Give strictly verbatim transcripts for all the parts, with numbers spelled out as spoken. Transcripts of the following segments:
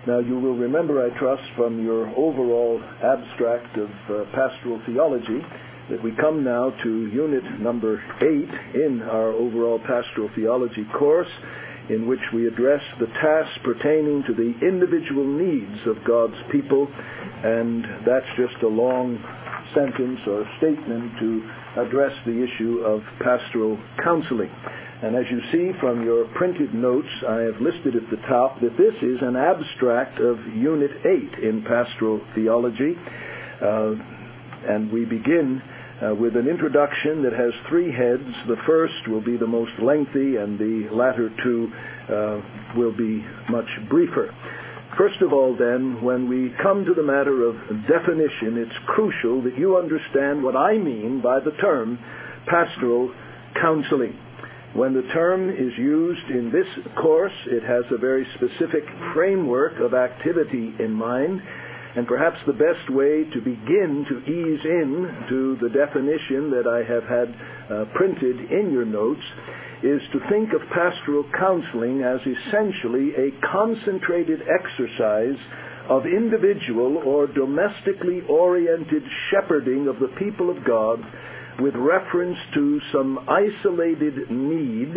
Now, you will remember, I trust, from your overall abstract of uh, pastoral theology that we come now to unit number eight in our overall pastoral theology course, in which we address the tasks pertaining to the individual needs of God's people, and that's just a long sentence or statement to address the issue of pastoral counseling. And as you see from your printed notes, I have listed at the top that this is an abstract of Unit eight in Pastoral Theology. Uh, and we begin uh, with an introduction that has three heads. The first will be the most lengthy, and the latter two uh, will be much briefer. First of all, then, when we come to the matter of definition, it's crucial that you understand what I mean by the term pastoral counseling. When the term is used in this course, it has a very specific framework of activity in mind, and perhaps the best way to begin to ease in to the definition that I have had uh, printed in your notes is to think of pastoral counseling as essentially a concentrated exercise of individual or domestically oriented shepherding of the people of God with reference to some isolated need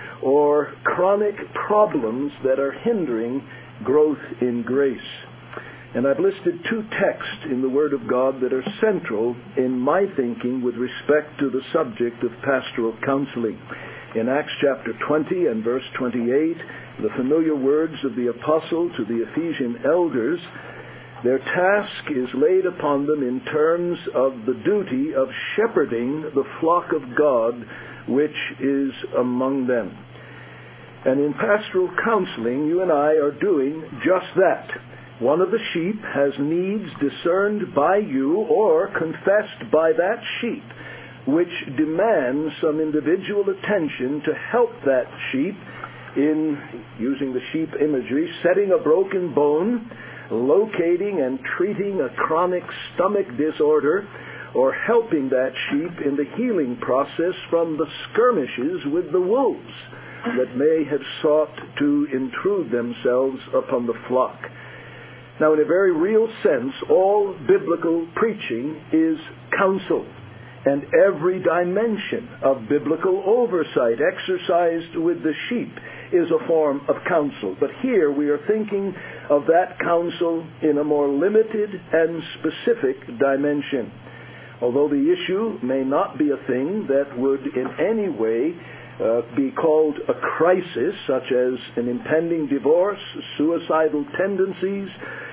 or chronic problems that are hindering growth in grace. And I've listed two texts in the Word of God that are central in my thinking with respect to the subject of pastoral counseling. In Acts chapter twenty and verse twenty-eight, the familiar words of the apostle to the Ephesian elders, their task is laid upon them in terms of the duty of shepherding the flock of God which is among them. And in pastoral counseling, you and I are doing just that. One of the sheep has needs discerned by you or confessed by that sheep, which demands some individual attention to help that sheep in, using the sheep imagery, setting a broken bone, locating and treating a chronic stomach disorder, or helping that sheep in the healing process from the skirmishes with the wolves that may have sought to intrude themselves upon the flock. Now, in a very real sense, all biblical preaching is counsel, and every dimension of biblical oversight exercised with the sheep is a form of counsel. But here we are thinking of that counsel in a more limited and specific dimension. Although the issue may not be a thing that would in any way uh, be called a crisis, such as an impending divorce, suicidal tendencies,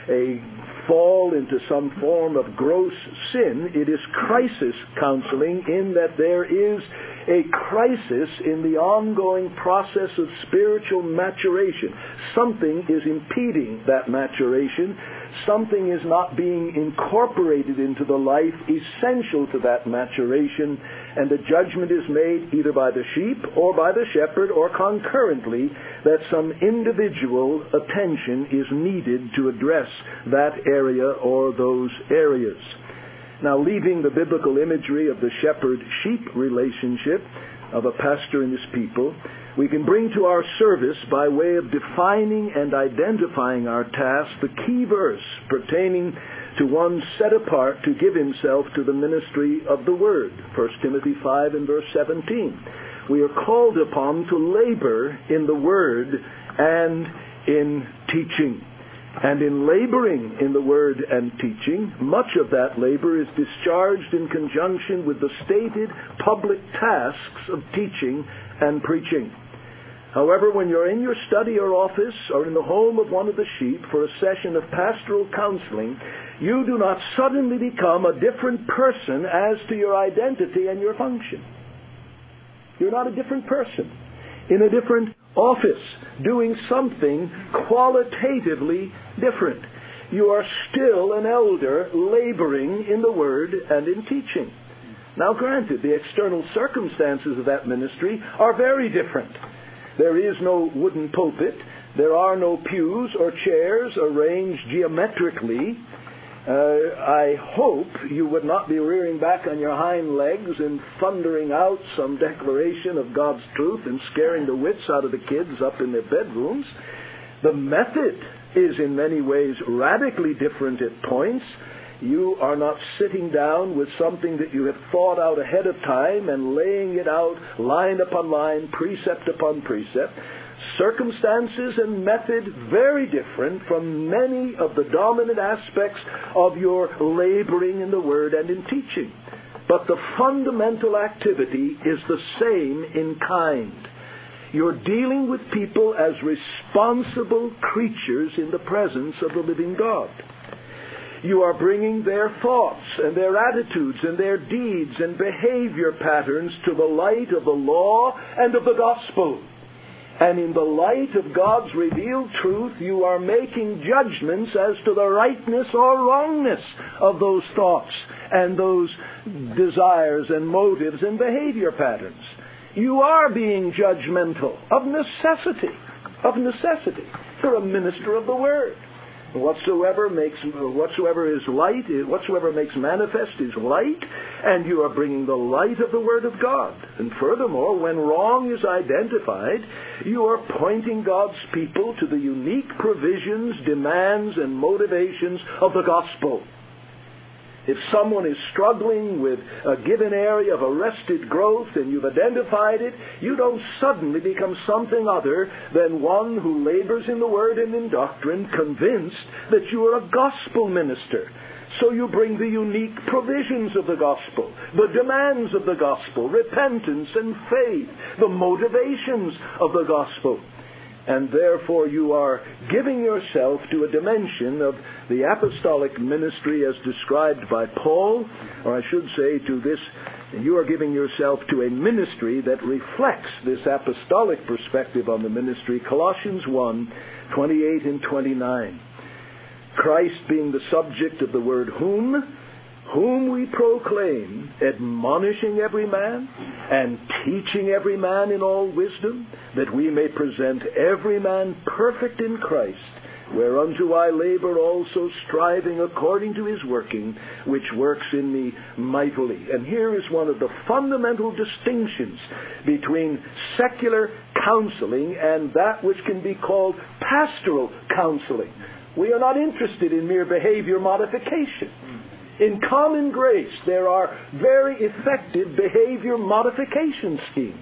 a fall into some form of gross sin, it is crisis counseling in that there is a crisis in the ongoing process of spiritual maturation. Something is impeding that maturation. Something is not being incorporated into the life essential to that maturation, and a judgment is made either by the sheep or by the shepherd or concurrently that some individual attention is needed to address that area or those areas. Now, leaving the biblical imagery of the shepherd-sheep relationship of a pastor and his people, we can bring to our service, by way of defining and identifying our task, the key verse pertaining to one set apart to give himself to the ministry of the Word. First Timothy five and verse seventeen. We are called upon to labor in the Word and in teaching. And in laboring in the Word and teaching, much of that labor is discharged in conjunction with the stated public tasks of teaching and preaching. However, when you're in your study or office or in the home of one of the sheep for a session of pastoral counseling, you do not suddenly become a different person as to your identity and your function. You're not a different person in a different office doing something qualitatively different. You are still an elder laboring in the Word and in teaching. Now, granted, the external circumstances of that ministry are very different. There is no wooden pulpit. There are no pews or chairs arranged geometrically. Uh, I hope you would not be rearing back on your hind legs and thundering out some declaration of God's truth and scaring the wits out of the kids up in their bedrooms. The method is in many ways radically different at points. You are not sitting down with something that you have thought out ahead of time and laying it out line upon line, precept upon precept. Circumstances and method very different from many of the dominant aspects of your laboring in the Word and in teaching. But the fundamental activity is the same in kind. You're dealing with people as responsible creatures in the presence of the living God. You are bringing their thoughts and their attitudes and their deeds and behavior patterns to the light of the law and of the gospel. And in the light of God's revealed truth, you are making judgments as to the rightness or wrongness of those thoughts and those desires and motives and behavior patterns. You are being judgmental of necessity, of necessity. You're a minister of the Word. Whatsoever makes whatsoever is light, whatsoever makes manifest is light, and you are bringing the light of the Word of God. And furthermore, when wrong is identified, you are pointing God's people to the unique provisions, demands, and motivations of the gospel. If someone is struggling with a given area of arrested growth and you've identified it, you don't suddenly become something other than one who labors in the Word and in doctrine, convinced that you are a gospel minister. So you bring the unique provisions of the gospel, the demands of the gospel, repentance and faith, the motivations of the gospel. And therefore you are giving yourself to a dimension of the apostolic ministry as described by Paul, or I should say to this, you are giving yourself to a ministry that reflects this apostolic perspective on the ministry. Colossians one, twenty-eight and twenty-nine. Christ being the subject of the word whom, whom we proclaim, admonishing every man and teaching every man in all wisdom, that we may present every man perfect in Christ, whereunto I labor also, striving according to his working, which works in me mightily. And here is one of the fundamental distinctions between secular counseling and that which can be called pastoral counseling. We are not interested in mere behavior modification. In common grace, there are very effective behavior modification schemes.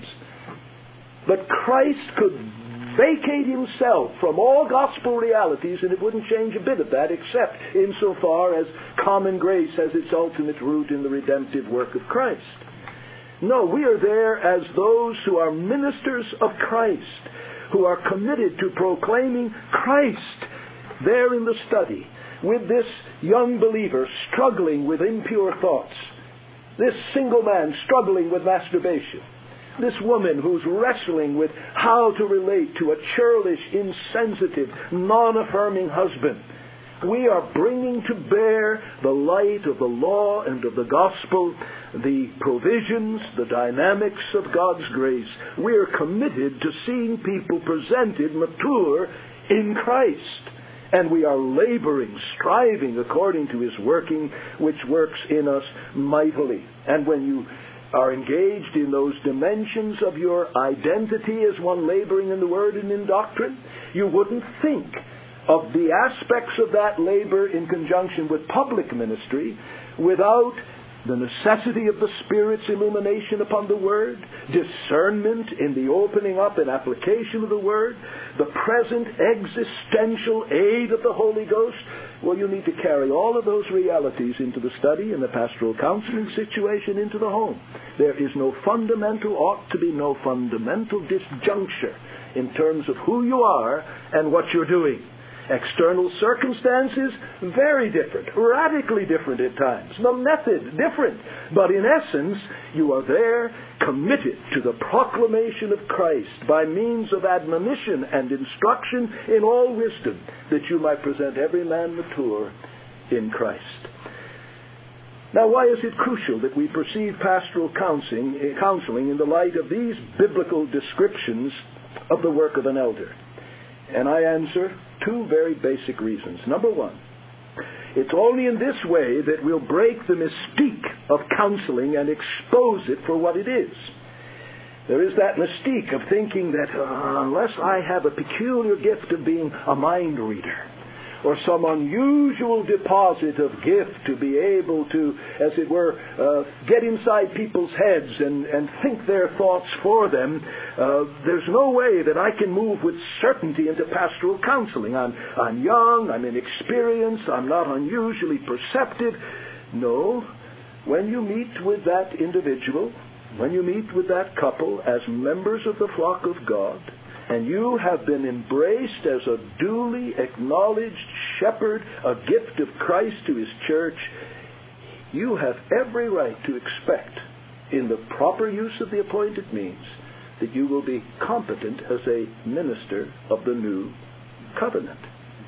But Christ could vacate himself from all gospel realities, and it wouldn't change a bit of that, except insofar as common grace has its ultimate root in the redemptive work of Christ. No, we are there as those who are ministers of Christ, who are committed to proclaiming Christ there in the study, with this young believer struggling with impure thoughts, this single man struggling with masturbation, this woman who's wrestling with how to relate to a churlish, insensitive, non-affirming husband. We are bringing to bear the light of the law and of the gospel, the provisions, the dynamics of God's grace. We are committed to seeing people presented mature in Christ. And we are laboring, striving according to his working, which works in us mightily. And when you are engaged in those dimensions of your identity as one laboring in the Word and in doctrine, you wouldn't think of the aspects of that labor in conjunction with public ministry without the necessity of the Spirit's illumination upon the Word, discernment in the opening up and application of the Word, the present existential aid of the Holy Ghost. Well, you need to carry all of those realities into the study and the pastoral counseling situation into the home. There is no fundamental, ought to be no fundamental disjuncture in terms of who you are and what you're doing. External circumstances, very different, radically different at times. The method, different. But in essence, you are there committed to the proclamation of Christ by means of admonition and instruction in all wisdom, that you might present every man mature in Christ. Now, why is it crucial that we perceive pastoral counseling, counseling in the light of these biblical descriptions of the work of an elder? And I answer two very basic reasons. Number one, it's only in this way that we'll break the mystique of counseling and expose it for what it is. There is that mystique of thinking that uh, unless I have a peculiar gift of being a mind reader, or some unusual deposit of gift to be able to, as it were, uh, get inside people's heads and, and think their thoughts for them, uh, there's no way that I can move with certainty into pastoral counseling. I'm, I'm young, I'm inexperienced, I'm not unusually perceptive. No, when you meet with that individual, when you meet with that couple as members of the flock of God, and you have been embraced as a duly acknowledged shepherd, a gift of Christ to His church, you have every right to expect, in the proper use of the appointed means, that you will be competent as a minister of the new covenant.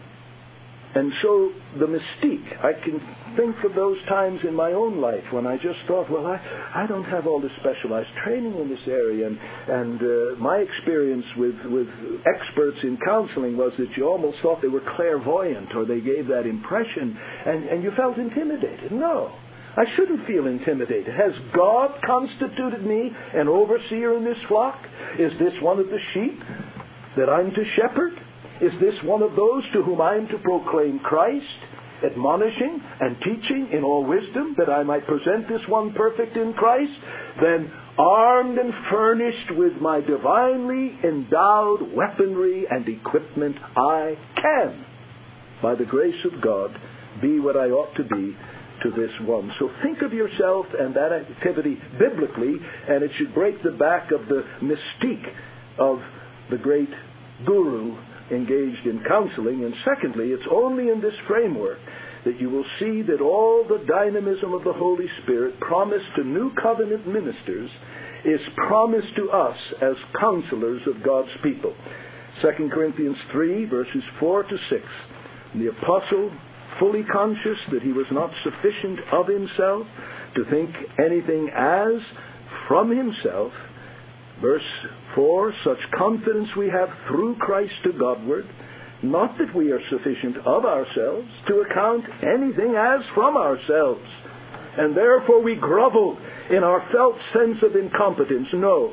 And so the mystique, I can think of those times in my own life when I just thought, well, I, I don't have all this specialized training in this area. And, and uh, my experience with, with experts in counseling was that you almost thought they were clairvoyant, or they gave that impression, and, and you felt intimidated. No, I shouldn't feel intimidated. Has God constituted me an overseer in this flock? Is this one of the sheep that I'm to shepherd? Is this one of those to whom I am to proclaim Christ, admonishing and teaching in all wisdom, that I might present this one perfect in Christ? Then, armed and furnished with my divinely endowed weaponry and equipment, I can, by the grace of God, be what I ought to be to this one. So think of yourself and that activity biblically, and it should break the back of the mystique of the great guru engaged in counseling. And secondly, it's only in this framework that you will see that all the dynamism of the Holy Spirit promised to new covenant ministers is promised to us as counselors of God's people. Second Corinthians three, verses four to six. The apostle, fully conscious that he was not sufficient of himself to think anything as from himself, verse four, such confidence we have through Christ to Godward, not that we are sufficient of ourselves to account anything as from ourselves, and therefore we grovel in our felt sense of incompetence. No,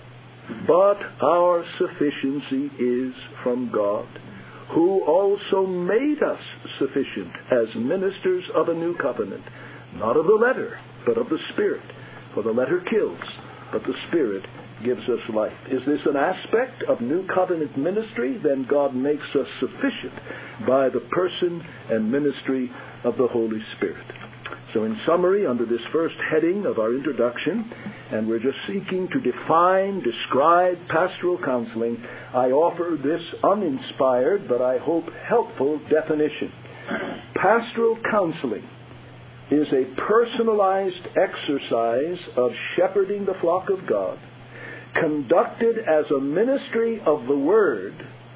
but our sufficiency is from God, who also made us sufficient as ministers of a new covenant, not of the letter, but of the Spirit. For the letter kills, but the Spirit gives us life. Is this an aspect of new covenant ministry? Then God makes us sufficient by the person and ministry of the Holy Spirit. So in summary, under this first heading of our introduction, and we're just seeking to define, describe pastoral counseling, I offer this uninspired, but I hope helpful definition. Pastoral counseling is a personalized exercise of shepherding the flock of God, conducted as a ministry of the Word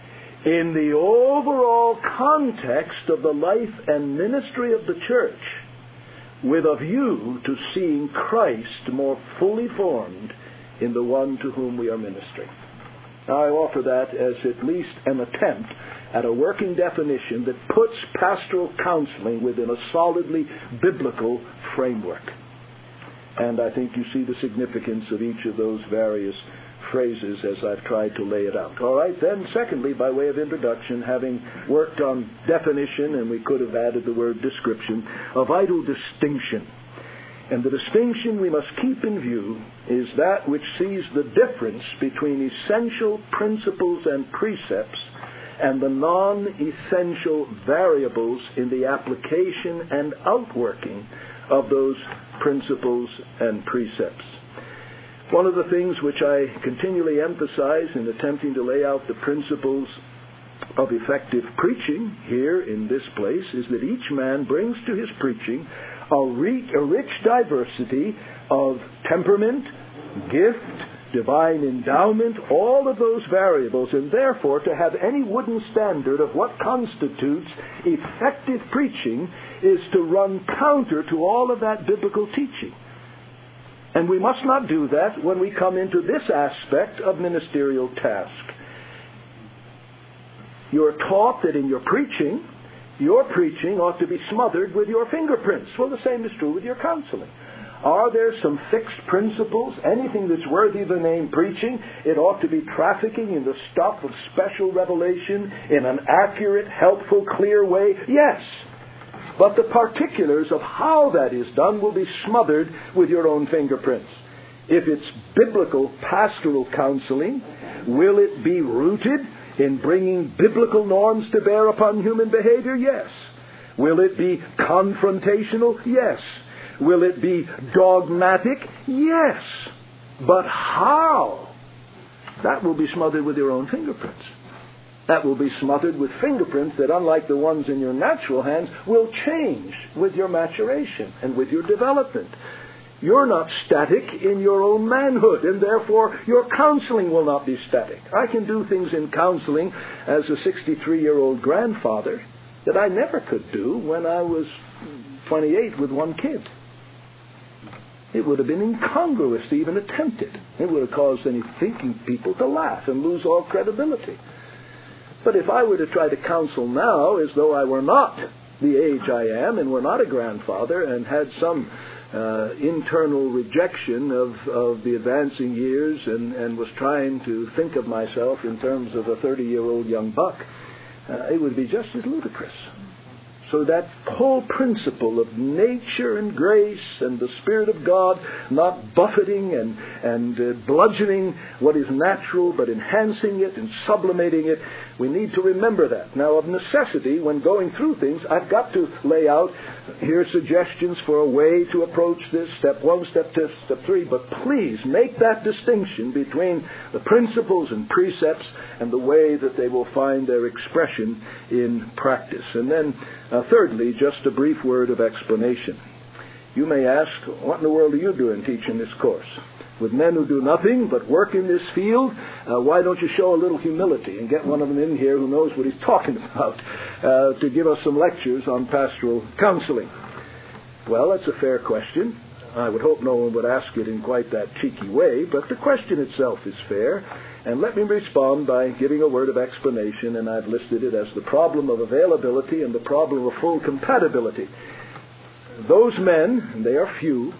in the overall context of the life and ministry of the church, with a view to seeing Christ more fully formed in the one to whom we are ministering. Now, I offer that as at least an attempt at a working definition that puts pastoral counseling within a solidly biblical framework. And I think you see the significance of each of those various phrases as I've tried to lay it out. All right, then, secondly, by way of introduction, having worked on definition, and we could have added the word description, a vital distinction. And the distinction we must keep in view is that which sees the difference between essential principles and precepts and the non-essential variables in the application and outworking of those principles and precepts. One of the things which I continually emphasize in attempting to lay out the principles of effective preaching here in this place is that each man brings to his preaching a, re- a rich diversity of temperament, gift, divine endowment, all of those variables, and therefore to have any wooden standard of what constitutes effective preaching is to run counter to all of that biblical teaching. And we must not do that when we come into this aspect of ministerial task. You're taught that in your preaching, your preaching ought to be smothered with your fingerprints. Well, the same is true with your counseling. Are there some fixed principles? Anything that's worthy of the name preaching, it ought to be trafficking in the stuff of special revelation in an accurate, helpful, clear way? Yes. But the particulars of how that is done will be smothered with your own fingerprints. If it's biblical pastoral counseling, will it be rooted in bringing biblical norms to bear upon human behavior? Yes. Will it be confrontational? Yes. Will it be dogmatic? Yes. But how? That will be smothered with your own fingerprints. That will be smothered with fingerprints that, unlike the ones in your natural hands, will change with your maturation and with your development. You're not static in your own manhood, and therefore your counseling will not be static. I can do things in counseling as a sixty-three-year-old grandfather that I never could do when I was twenty-eight with one kid. It would have been incongruous to even attempt it. It would have caused any thinking people to laugh and lose all credibility. But if I were to try to counsel now as though I were not the age I am and were not a grandfather and had some uh, internal rejection of, of the advancing years and, and was trying to think of myself in terms of a thirty-year-old young buck, uh, it would be just as ludicrous. So that whole principle of nature and grace and the Spirit of God not buffeting and, and uh, bludgeoning what is natural but enhancing it and sublimating it, we need to remember that. Now, of necessity, when going through things, I've got to lay out, here suggestions for a way to approach this, step one, step two, step three, but please make that distinction between the principles and precepts and the way that they will find their expression in practice. And then, uh, thirdly, just a brief word of explanation. You may ask, what in the world are you doing teaching this course? With men who do nothing but work in this field, uh, why don't you show a little humility and get one of them in here who knows what he's talking about uh, to give us some lectures on pastoral counseling? Well, that's a fair question. I would hope no one would ask it in quite that cheeky way, but the question itself is fair. And let me respond by giving a word of explanation, and I've listed it as the problem of availability and the problem of full compatibility. Those men, and they are few,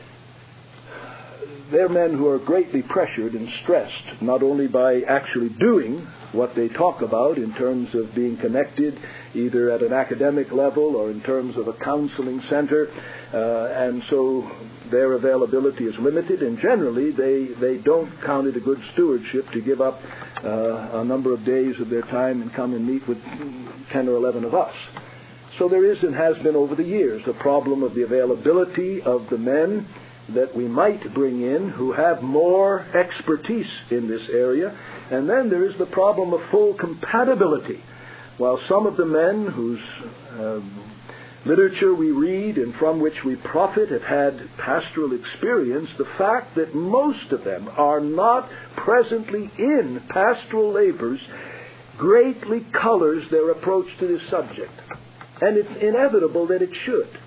they're men who are greatly pressured and stressed, not only by actually doing what they talk about in terms of being connected either at an academic level or in terms of a counseling center, uh, and so their availability is limited, and generally they, they don't count it a good stewardship to give up uh, a number of days of their time and come and meet with ten or eleven of us. So there is and has been over the years a problem of the availability of the men that we might bring in who have more expertise in this area. And then there is the problem of full compatibility. While some of the men whose um, literature we read and from which we profit have had pastoral experience, the fact that most of them are not presently in pastoral labors greatly colors their approach to this subject. And it's inevitable that it should.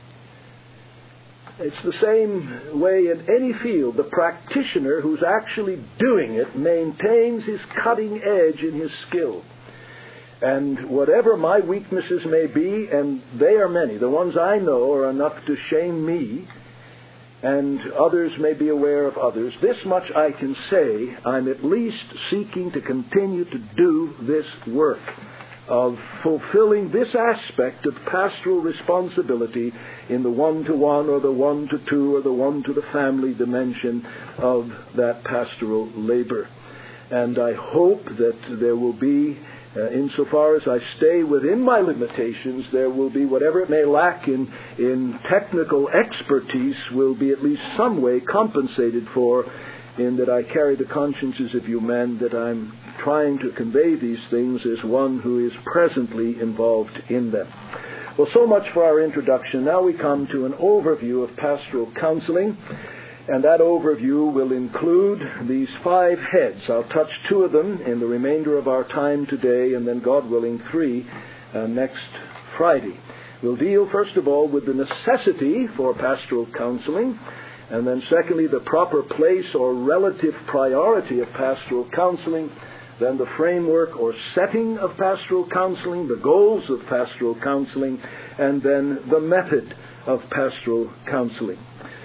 It's the same way in any field. The practitioner who's actually doing it maintains his cutting edge in his skill. And whatever my weaknesses may be, and they are many, the ones I know are enough to shame me, and others may be aware of others, this much I can say, I'm at least seeking to continue to do this work of fulfilling this aspect of pastoral responsibility in the one-to-one or the one-to-two or the one-to-the-family dimension of that pastoral labor. And I hope that there will be, uh, insofar as I stay within my limitations, there will be whatever it may lack in, in technical expertise will be at least some way compensated for, in that I carry the consciences of you men that I'm trying to convey these things as one who is presently involved in them. Well, so much for our introduction. Now we come to an overview of pastoral counseling, and that overview will include these five heads. I'll touch two of them in the remainder of our time today, and then, God willing, three uh, next Friday. We'll deal, first of all, with the necessity for pastoral counseling, and then secondly, the proper place or relative priority of pastoral counseling, then the framework or setting of pastoral counseling, the goals of pastoral counseling, and then the method of pastoral counseling.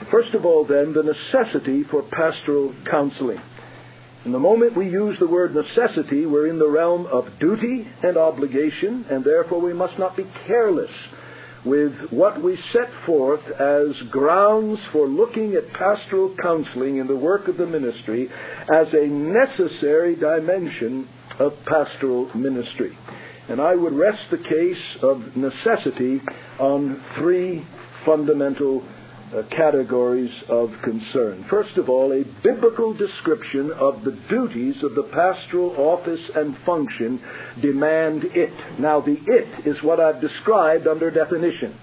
First of all, then, the necessity for pastoral counseling. And the moment we use the word necessity, we're in the realm of duty and obligation, and therefore we must not be careless with what we set forth as grounds for looking at pastoral counseling in the work of the ministry as a necessary dimension of pastoral ministry. And I would rest the case of necessity on three fundamental uh, categories of concern. First of all, a biblical description of the duties of the pastoral office and function demand it. Now, the it is what I've described under definition.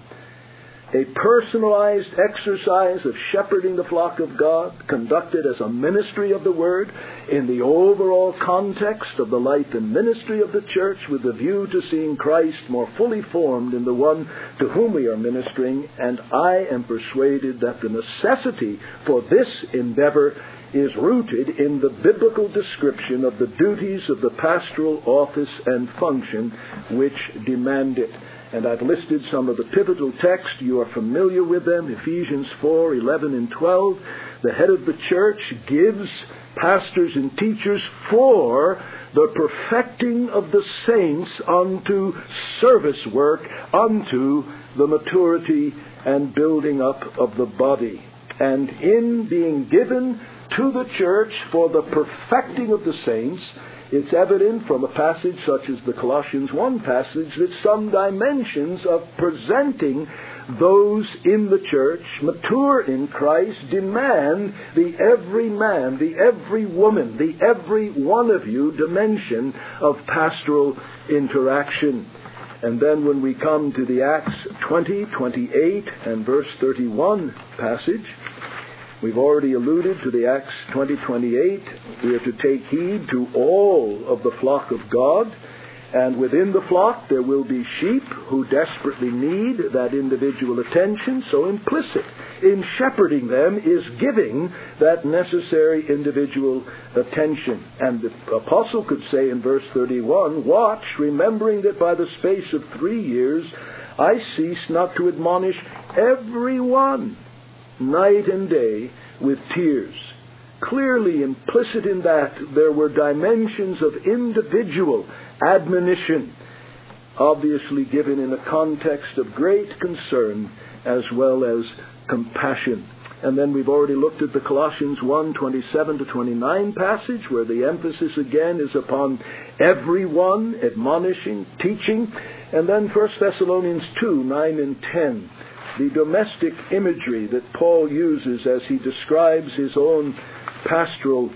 A personalized exercise of shepherding the flock of God, conducted as a ministry of the Word, in the overall context of the life and ministry of the church, with a view to seeing Christ more fully formed in the one to whom we are ministering. And I am persuaded that the necessity for this endeavor is rooted in the biblical description of the duties of the pastoral office and function which demand it. And I've listed some of the pivotal texts. You are familiar with them. Ephesians four, eleven and twelve. The head of the church gives pastors and teachers for the perfecting of the saints unto service work, unto the maturity and building up of the body. And in being given to the church for the perfecting of the saints, it's evident from a passage such as the Colossians one passage that some dimensions of presenting those in the church, mature in Christ, demand the every man, the every woman, the every one of you dimension of pastoral interaction. And then when we come to the Acts twenty, twenty-eight and verse thirty-one passage, we've already alluded to the Acts twenty, twenty-eight. We are to take heed to all of the flock of God. And within the flock there will be sheep who desperately need that individual attention. So implicit in shepherding them is giving that necessary individual attention. And the apostle could say in verse thirty-one, "Watch, remembering that by the space of three years I cease not to admonish every one, night and day, with tears." Clearly implicit in that there were dimensions of individual admonition, obviously given in a context of great concern as well as compassion. And then we've already looked at the Colossians one, twenty-seven to twenty-nine passage, where the emphasis again is upon everyone, admonishing, teaching. And then First Thessalonians two, nine and ten. The domestic imagery that Paul uses as he describes his own pastoral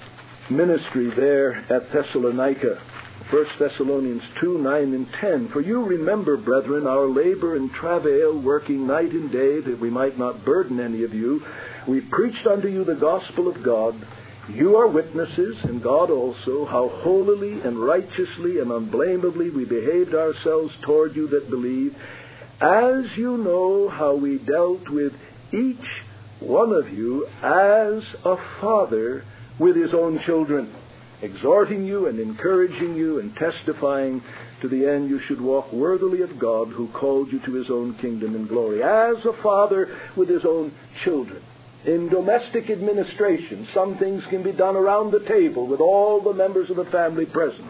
ministry there at Thessalonica. First Thessalonians two, nine and ten. "For you remember, brethren, our labor and travail, working night and day, that we might not burden any of you. We preached unto you the gospel of God. You are witnesses, and God also, how holily and righteously and unblameably we behaved ourselves toward you that believe, as you know how we dealt with each one of you as a father with his own children, exhorting you and encouraging you and testifying to the end you should walk worthily of God, who called you to his own kingdom and glory." As a father with his own children. In domestic administration, some things can be done around the table with all the members of the family present.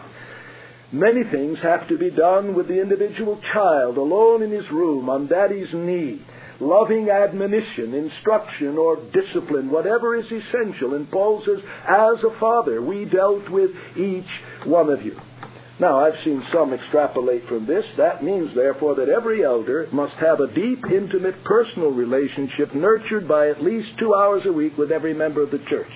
Many things have to be done with the individual child alone in his room on daddy's knee. Loving admonition, instruction, or discipline, whatever is essential. And Paul says, as a father, we dealt with each one of you. Now, I've seen some extrapolate from this. That means, therefore, that every elder must have a deep, intimate, personal relationship nurtured by at least two hours a week with every member of the church.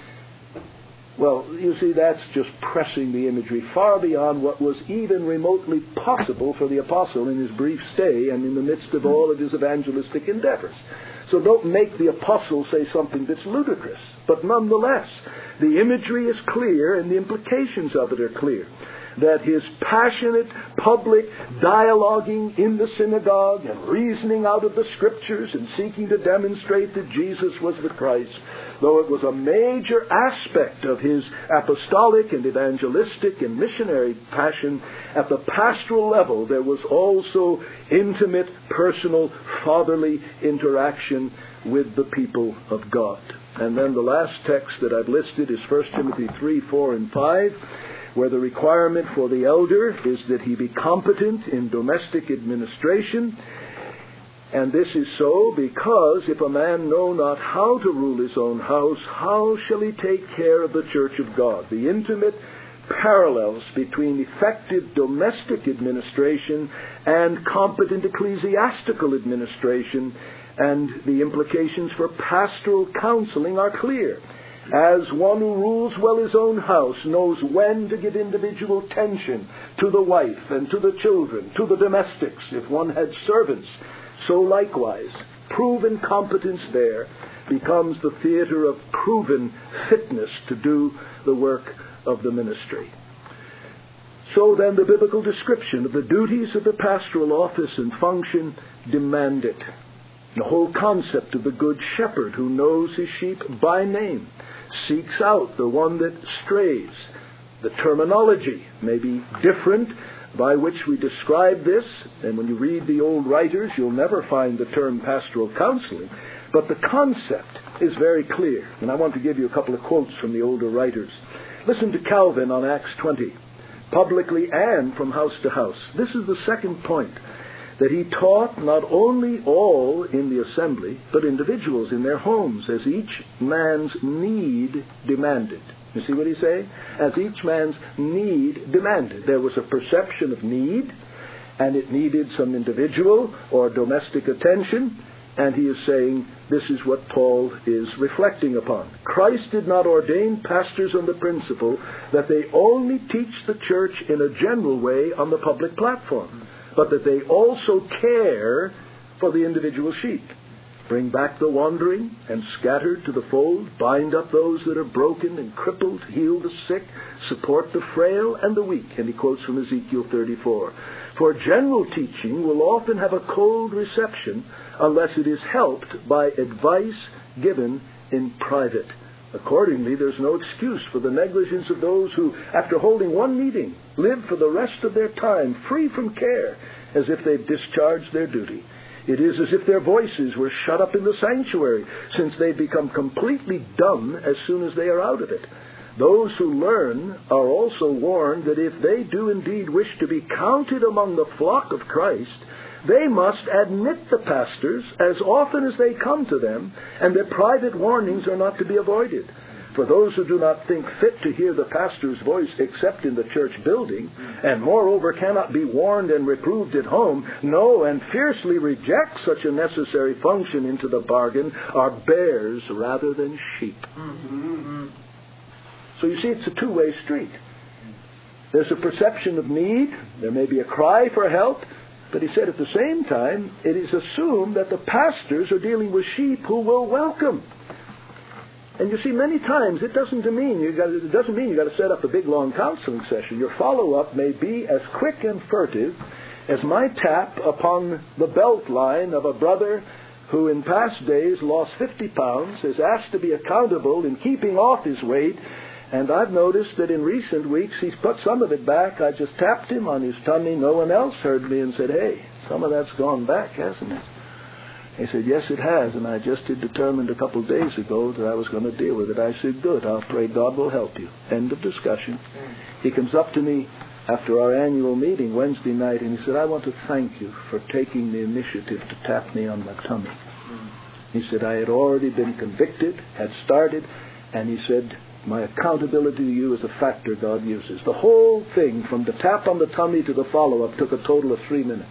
Well, you see, that's just pressing the imagery far beyond what was even remotely possible for the apostle in his brief stay and in the midst of all of his evangelistic endeavors. So don't make the apostle say something that's ludicrous. But nonetheless, the imagery is clear and the implications of it are clear. that his passionate public dialoguing in the synagogue and reasoning out of the Scriptures and seeking to demonstrate that Jesus was the Christ, though it was a major aspect of his apostolic and evangelistic and missionary passion, at the pastoral level there was also intimate, personal, fatherly interaction with the people of God. And then the last text that I've listed is First Timothy three, four, and five, where the requirement for the elder is that he be competent in domestic administration. And this is so because if a man know not how to rule his own house, how shall he take care of the church of God? The intimate parallels between effective domestic administration and competent ecclesiastical administration and the implications for pastoral counseling are clear. As one who rules well his own house knows when to give individual attention to the wife and to the children, to the domestics, if one had servants, so likewise, proven competence there becomes the theater of proven fitness to do the work of the ministry. So then the biblical description of the duties of the pastoral office and function demand it. The whole concept of the good shepherd who knows his sheep by name, seeks out the one that strays. The terminology may be different by which we describe this, and when you read the old writers, you'll never find the term pastoral counseling, but the concept is very clear. And I want to give you a couple of quotes from the older writers. Listen to Calvin on Acts twenty, publicly and from house to house. This is the second point, that he taught not only all in the assembly, but individuals in their homes, as each man's need demanded. You see what he's saying? As each man's need demanded. There was a perception of need, and it needed some individual or domestic attention, and he is saying this is what Paul is reflecting upon. Christ did not ordain pastors on the principle that they only teach the church in a general way on the public platform, but that they also care for the individual sheep. Bring back the wandering and scattered to the fold, bind up those that are broken and crippled, heal the sick, support the frail and the weak. And he quotes from Ezekiel thirty-four. For general teaching will often have a cold reception unless it is helped by advice given in private. Accordingly, there's no excuse for the negligence of those who, after holding one meeting, live for the rest of their time free from care, as if they've discharged their duty. It is as if their voices were shut up in the sanctuary, since they become completely dumb as soon as they are out of it. Those who learn are also warned that if they do indeed wish to be counted among the flock of Christ, they must admit the pastors as often as they come to them, and their private warnings are not to be avoided. For those who do not think fit to hear the pastor's voice except in the church building, and moreover cannot be warned and reproved at home, no, and fiercely reject such a necessary function into the bargain, are bears rather than sheep. Mm-hmm. So you see, it's a two-way street. There's a perception of need. There may be a cry for help. But he said at the same time, it is assumed that the pastors are dealing with sheep who will welcome. And you see, many times it doesn't mean you got it doesn't mean you got to set up a big long counseling session. Your follow-up may be as quick and furtive as my tap upon the belt line of a brother who in past days lost fifty pounds, is asked to be accountable in keeping off his weight. And I've noticed that in recent weeks he's put some of it back. I just tapped him on his tummy. No one else heard me and said, hey, some of that's gone back, hasn't it? He said, yes, it has. And I just had determined a couple of days ago that I was going to deal with it. I said, good, I'll pray God will help you. End of discussion. He comes up to me after our annual meeting Wednesday night, and he said, I want to thank you for taking the initiative to tap me on my tummy. He said, I had already been convicted, had started, and he said, my accountability to you is a factor God uses. The whole thing, from the tap on the tummy to the follow-up, took a total of three minutes.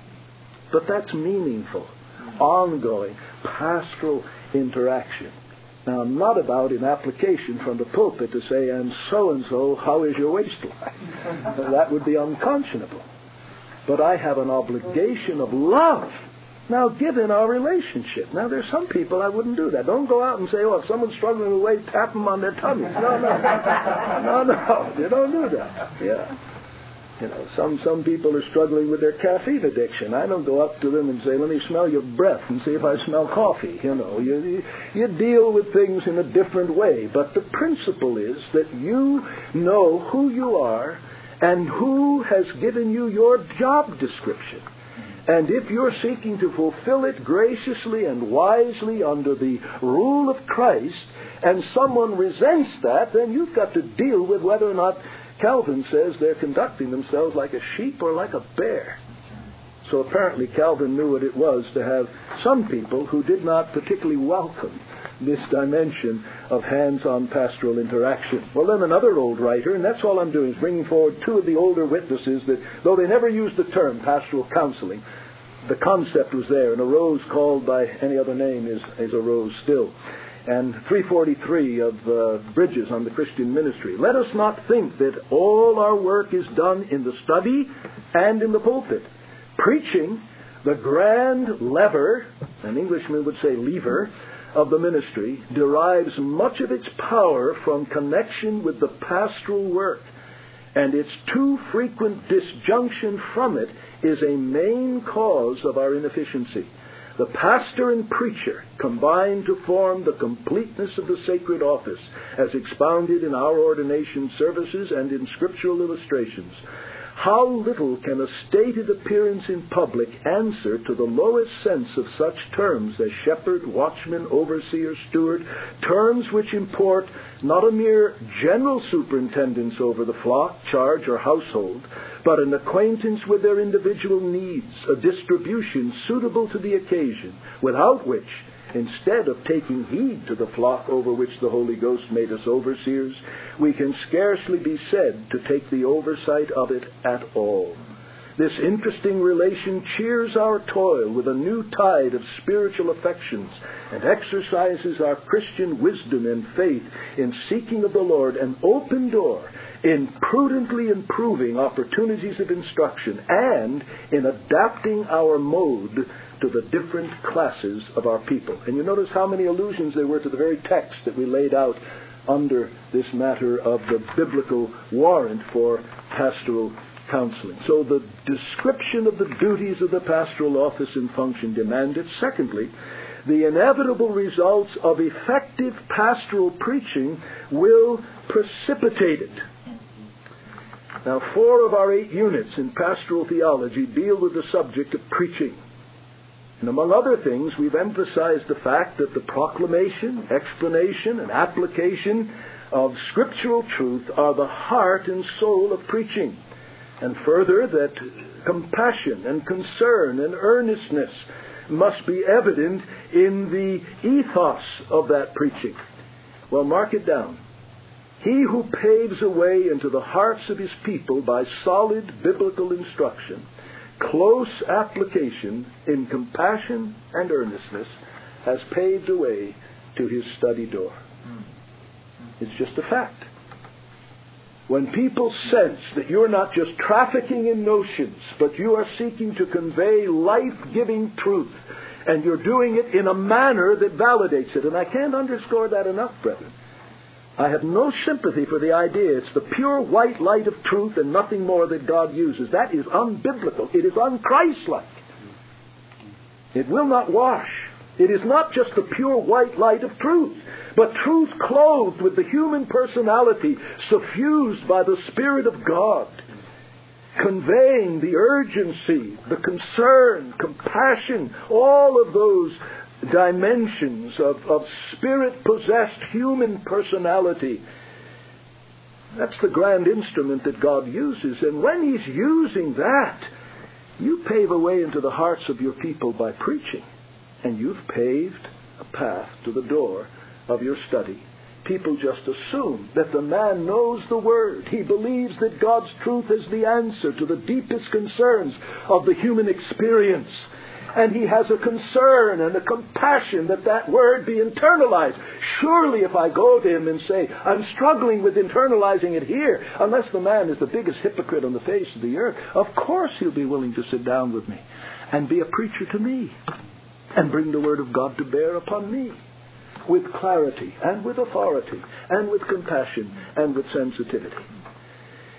But that's meaningful, ongoing, pastoral interaction. Now, I'm not about in application from the pulpit to say, I'm so-and-so, how is your waistline? That would be unconscionable. But I have an obligation of love. Now, given our relationship. Now, there's some people I wouldn't do that. Don't go out and say, oh, if someone's struggling with weight, tap them on their tummies. No, no. No, no. You don't do that. Yeah. You know, some, some people are struggling with their caffeine addiction. I don't go up to them and say, let me smell your breath and see if I smell coffee. You know, you, you, you deal with things in a different way. But the principle is that you know who you are and who has given you your job description. And if you're seeking to fulfill it graciously and wisely under the rule of Christ, and someone resents that, then you've got to deal with whether or not Calvin says they're conducting themselves like a sheep or like a bear. So apparently Calvin knew what it was to have some people who did not particularly welcome this dimension of hands-on pastoral interaction. Well, then another old writer, and that's all I'm doing, is bringing forward two of the older witnesses that, though they never used the term pastoral counseling, the concept was there, and a rose called by any other name is, is a rose still. And three forty-three of uh, Bridges on the Christian Ministry. Let us not think that all our work is done in the study and in the pulpit. Preaching, the grand lever, an Englishman would say lever, of the ministry, derives much of its power from connection with the pastoral work. And its too frequent disjunction from it is a main cause of our inefficiency. The pastor and preacher combine to form the completeness of the sacred office, as expounded in our ordination services and in scriptural illustrations. How little can a stated appearance in public answer to the lowest sense of such terms as shepherd, watchman, overseer, steward, terms which import not a mere general superintendence over the flock, charge, or household, but an acquaintance with their individual needs, a distribution suitable to the occasion, without which, instead of taking heed to the flock over which the Holy Ghost made us overseers, we can scarcely be said to take the oversight of it at all. This interesting relation cheers our toil with a new tide of spiritual affections and exercises our Christian wisdom and faith in seeking of the Lord an open door, in prudently improving opportunities of instruction, and in adapting our mode to the different classes of our people. And you notice how many allusions there were to the very text that we laid out under this matter of the biblical warrant for pastoral counseling. So the description of the duties of the pastoral office and function demand it. Secondly, the inevitable results of effective pastoral preaching will precipitate it. Now, four of our eight units in pastoral theology deal with the subject of preaching. And among other things, we've emphasized the fact that the proclamation, explanation, and application of scriptural truth are the heart and soul of preaching. And further, that compassion and concern and earnestness must be evident in the ethos of that preaching. Well, mark it down. He who paves a way into the hearts of his people by solid biblical instruction, close application in compassion and earnestness, has paved a way to his study door. It's just a fact. When people sense that you're not just trafficking in notions, but you are seeking to convey life-giving truth, and you're doing it in a manner that validates it, and I can't underscore that enough, brethren. I have no sympathy for the idea it's the pure white light of truth and nothing more that God uses. That is unbiblical. It is unchristlike. It will not wash. It is not just the pure white light of truth, but truth clothed with the human personality, suffused by the Spirit of God, conveying the urgency, the concern, compassion, all of those dimensions of, of spirit-possessed human personality. That's the grand instrument that God uses. And when He's using that, you pave a way into the hearts of your people by preaching. And you've paved a path to the door of your study. People just assume that the man knows the Word. He believes that God's truth is the answer to the deepest concerns of the human experience. And he has a concern and a compassion that that Word be internalized. Surely if I go to him and say, I'm struggling with internalizing it here, unless the man is the biggest hypocrite on the face of the earth, of course he'll be willing to sit down with me and be a preacher to me and bring the Word of God to bear upon me with clarity and with authority and with compassion and with sensitivity.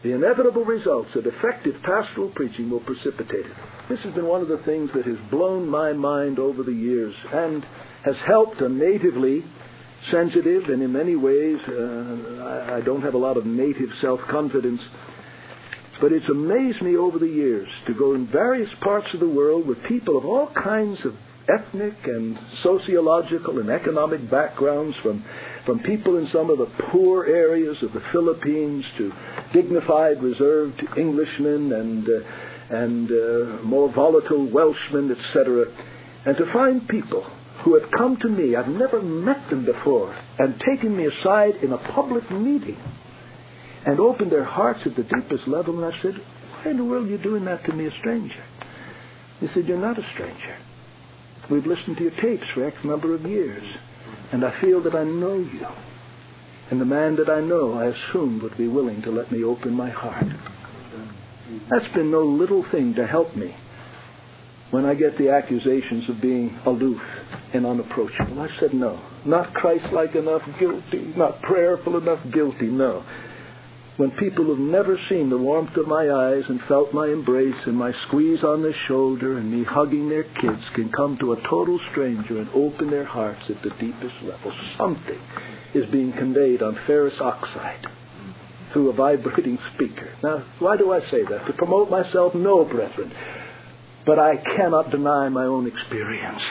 the inevitable results that effective pastoral preaching will precipitate it. This has been one of the things that has blown my mind over the years and has helped a natively sensitive, and in many ways, uh, I, I don't have a lot of native self-confidence, but it's amazed me over the years to go in various parts of the world with people of all kinds of ethnic and sociological and economic backgrounds, from from people in some of the poor areas of the Philippines to dignified, reserved Englishmen and uh, and uh, more volatile Welshmen, et cetera, and to find people who have come to me, I've never met them before, and taken me aside in a public meeting and opened their hearts at the deepest level, and I said, why in the world are you doing that to me, a stranger? He said, you're not a stranger. We've listened to your tapes for X number of years, and I feel that I know you. And the man that I know, I assumed, would be willing to let me open my heart. That's been no little thing to help me when I get the accusations of being aloof and unapproachable. I said, no, not Christ-like enough, guilty, not prayerful enough, guilty, no. When people who've never seen the warmth of my eyes and felt my embrace and my squeeze on the shoulder and me hugging their kids can come to a total stranger and open their hearts at the deepest level, something is being conveyed on ferrous oxide through a vibrating speaker. Now, why do I say that? To promote myself? No, brethren. But I cannot deny my own experience.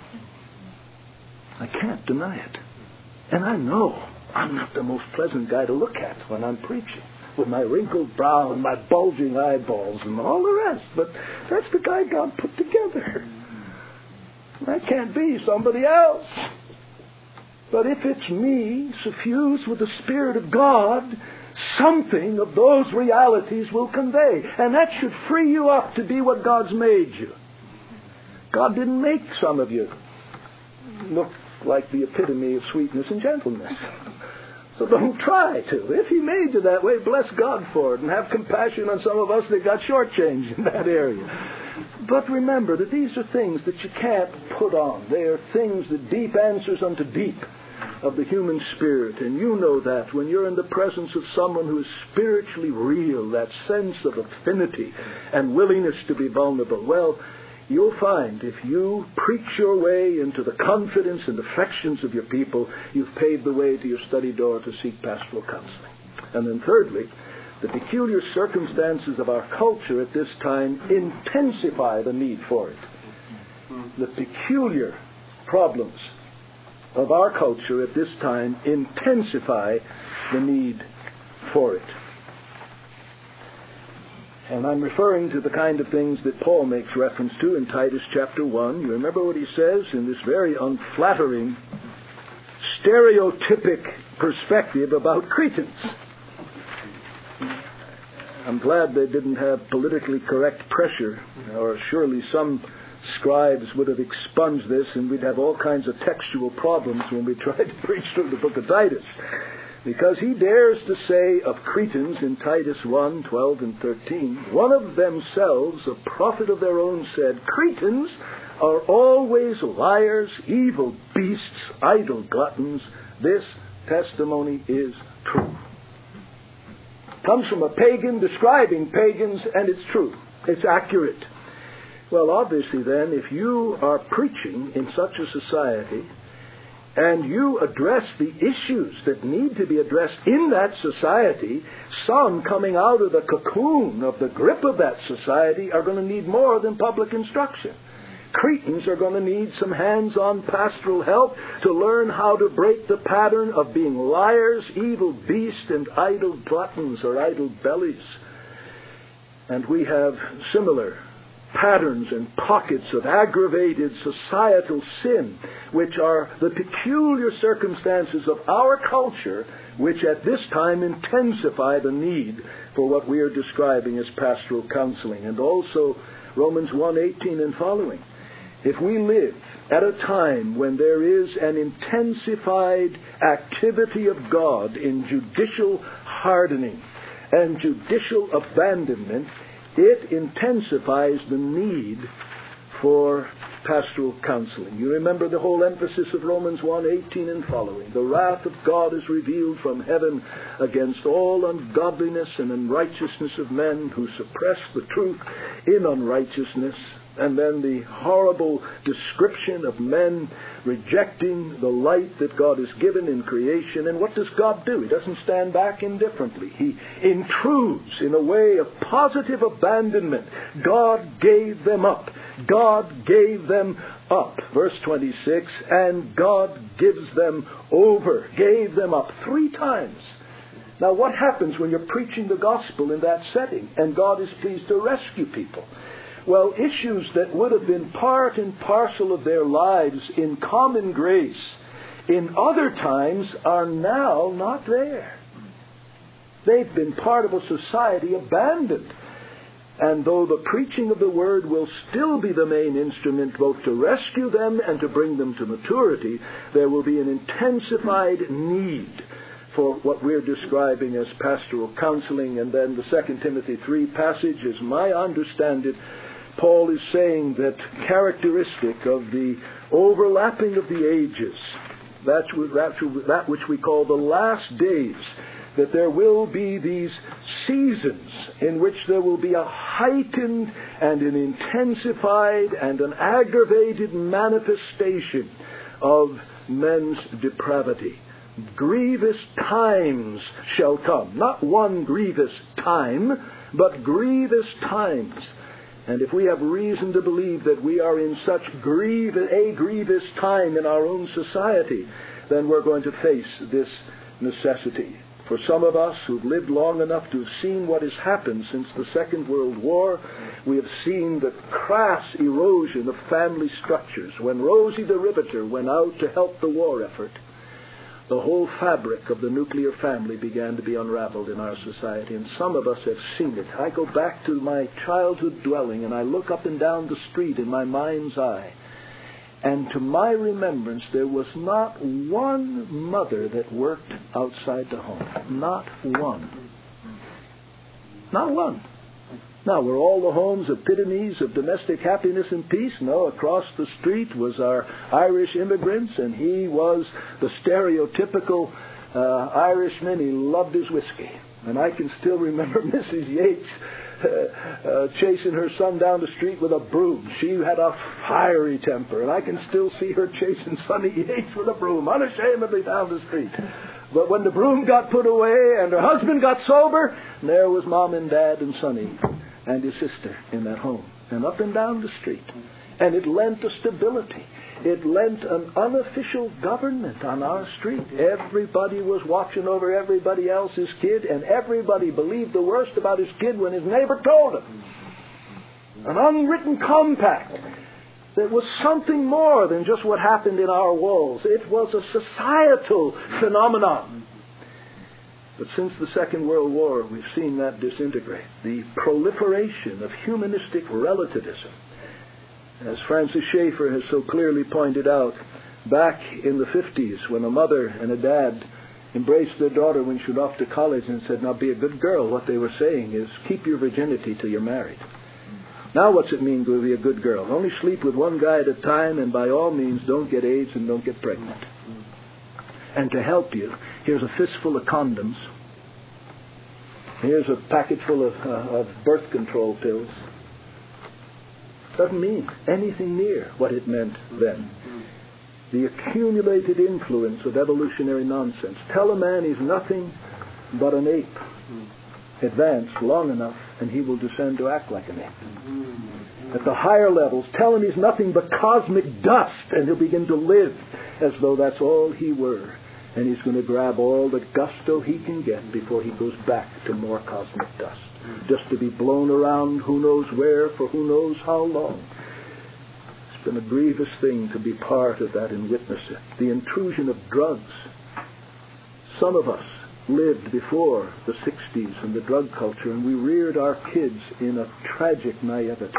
I can't deny it. And I know I'm not the most pleasant guy to look at when I'm preaching, with my wrinkled brow and my bulging eyeballs and all the rest. But that's the guy God put together. I can't be somebody else. But if it's me, suffused with the Spirit of God, something of those realities will convey. And that should free you up to be what God's made you. God didn't make some of you look like the epitome of sweetness and gentleness. So don't try to. If He made you that way, bless God for it and have compassion on some of us that got shortchanged in that area. But remember that these are things that you can't put on. They are things that deep answers unto deep of the human spirit. And you know that when you're in the presence of someone who is spiritually real, that sense of affinity and willingness to be vulnerable. Well, you'll find if you preach your way into the confidence and affections of your people, you've paved the way to your study door to seek pastoral counseling. And then thirdly, the peculiar circumstances of our culture at this time intensify the need for it. The peculiar problems of our culture at this time intensify the need for it. And I'm referring to the kind of things that Paul makes reference to in Titus chapter one. You remember what he says in this very unflattering, stereotypic perspective about Cretans. I'm glad they didn't have politically correct pressure, or surely some scribes would have expunged this and we'd have all kinds of textual problems when we tried to preach through the book of Titus. Because he dares to say of Cretans in Titus one, twelve and thirteen, one of themselves, a prophet of their own, said, Cretans are always liars, evil beasts, idle gluttons. This testimony is true. Comes from a pagan describing pagans, and it's true. It's accurate. Well, obviously then, if you are preaching in such a society, and you address the issues that need to be addressed in that society, some coming out of the cocoon of the grip of that society are going to need more than public instruction. Cretans are going to need some hands-on pastoral help to learn how to break the pattern of being liars, evil beasts, and idle gluttons or idle bellies. And we have similar patterns and pockets of aggravated societal sin, which are the peculiar circumstances of our culture, which at this time intensify the need for what we are describing as pastoral counseling. And also Romans one eighteen and following. If we live at a time when there is an intensified activity of God in judicial hardening and judicial abandonment, it intensifies the need for pastoral counseling. You remember the whole emphasis of Romans one eighteen and following. The wrath of God is revealed from heaven against all ungodliness and unrighteousness of men who suppress the truth in unrighteousness. And then the horrible description of men rejecting the light that God has given in creation. And what does God do? He doesn't stand back indifferently. He intrudes in a way of positive abandonment. God gave them up. God gave them up. Verse twenty-six, and God gives them over. Gave them up three times. Now what happens when you're preaching the gospel in that setting and God is pleased to rescue people? Well, issues that would have been part and parcel of their lives in common grace in other times are now not there. They've been part of a society abandoned. And though the preaching of the Word will still be the main instrument both to rescue them and to bring them to maturity, there will be an intensified need for what we're describing as pastoral counseling. And then the Second Timothy three passage, as I understand it, Paul is saying that characteristic of the overlapping of the ages, that, that which we call the last days, that there will be these seasons in which there will be a heightened and an intensified and an aggravated manifestation of men's depravity. Grievous times shall come. Not one grievous time, but grievous times. And if we have reason to believe that we are in such grieve, a grievous time in our own society, then we're going to face this necessity. For some of us who've lived long enough to have seen what has happened since the Second World War, we have seen the crass erosion of family structures. When Rosie the Riveter went out to help the war effort, the whole fabric of the nuclear family began to be unraveled in our society, and some of us have seen it. I go back to my childhood dwelling, and I look up and down the street in my mind's eye, and to my remembrance, there was not one mother that worked outside the home. Not one. Not one. Now, were all the homes epitomes of domestic happiness and peace? No, across the street was our Irish immigrants, and he was the stereotypical uh, Irishman. He loved his whiskey. And I can still remember Missus Yates uh, uh, chasing her son down the street with a broom. She had a fiery temper, and I can still see her chasing Sonny Yates with a broom, unashamedly down the street. But when the broom got put away and her husband got sober, there was Mom and Dad and Sonny and his sister in that home, and up and down the street. And it lent a stability. It lent an unofficial government on our street. Everybody was watching over everybody else's kid, and everybody believed the worst about his kid when his neighbor told him. An unwritten compact that was something more than just what happened in our walls. It was a societal phenomenon. But since the Second World War, we've seen that disintegrate. The proliferation of humanistic relativism, as Francis Schaeffer has so clearly pointed out, back in the fifties, when a mother and a dad embraced their daughter when she went off to college and said, now be a good girl, what they were saying is, keep your virginity till you're married. Now what's it mean to be a good girl? Only sleep with one guy at a time, and by all means don't get AIDS and don't get pregnant. And to help you, here's a fistful of condoms. Here's a packet full of, uh, of birth control pills. Doesn't mean anything near what it meant then. The accumulated influence of evolutionary nonsense. Tell a man he's nothing but an ape. Advance long enough and he will descend to act like an ape. At the higher levels, tell him he's nothing but cosmic dust and he'll begin to live as though that's all he were. And he's going to grab all the gusto he can get before he goes back to more cosmic dust. Just to be blown around who knows where for who knows how long. It's been a grievous thing to be part of that and witness it. The intrusion of drugs. Some of us lived before the sixties and the drug culture, and we reared our kids in a tragic naivety.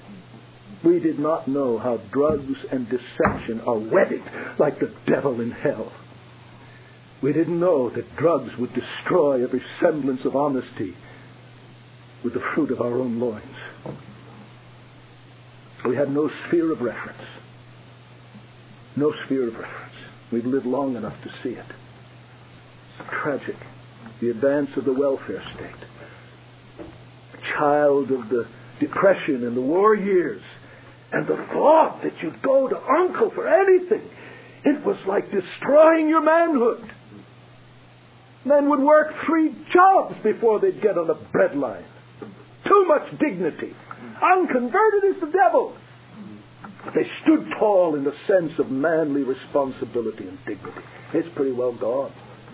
We did not know how drugs and deception are wedded like the devil in hell. We didn't know that drugs would destroy every semblance of honesty with the fruit of our own loins. We had no sphere of reference. No sphere of reference. We've lived long enough to see it. It's tragic. The advance of the welfare state. A child of the Depression and the war years. And the thought that you'd go to uncle for anything. It was like destroying your manhood. Men would work three jobs before they'd get on a breadline. Too much dignity. Unconverted is the devil. But they stood tall in the sense of manly responsibility and dignity. It's pretty well gone.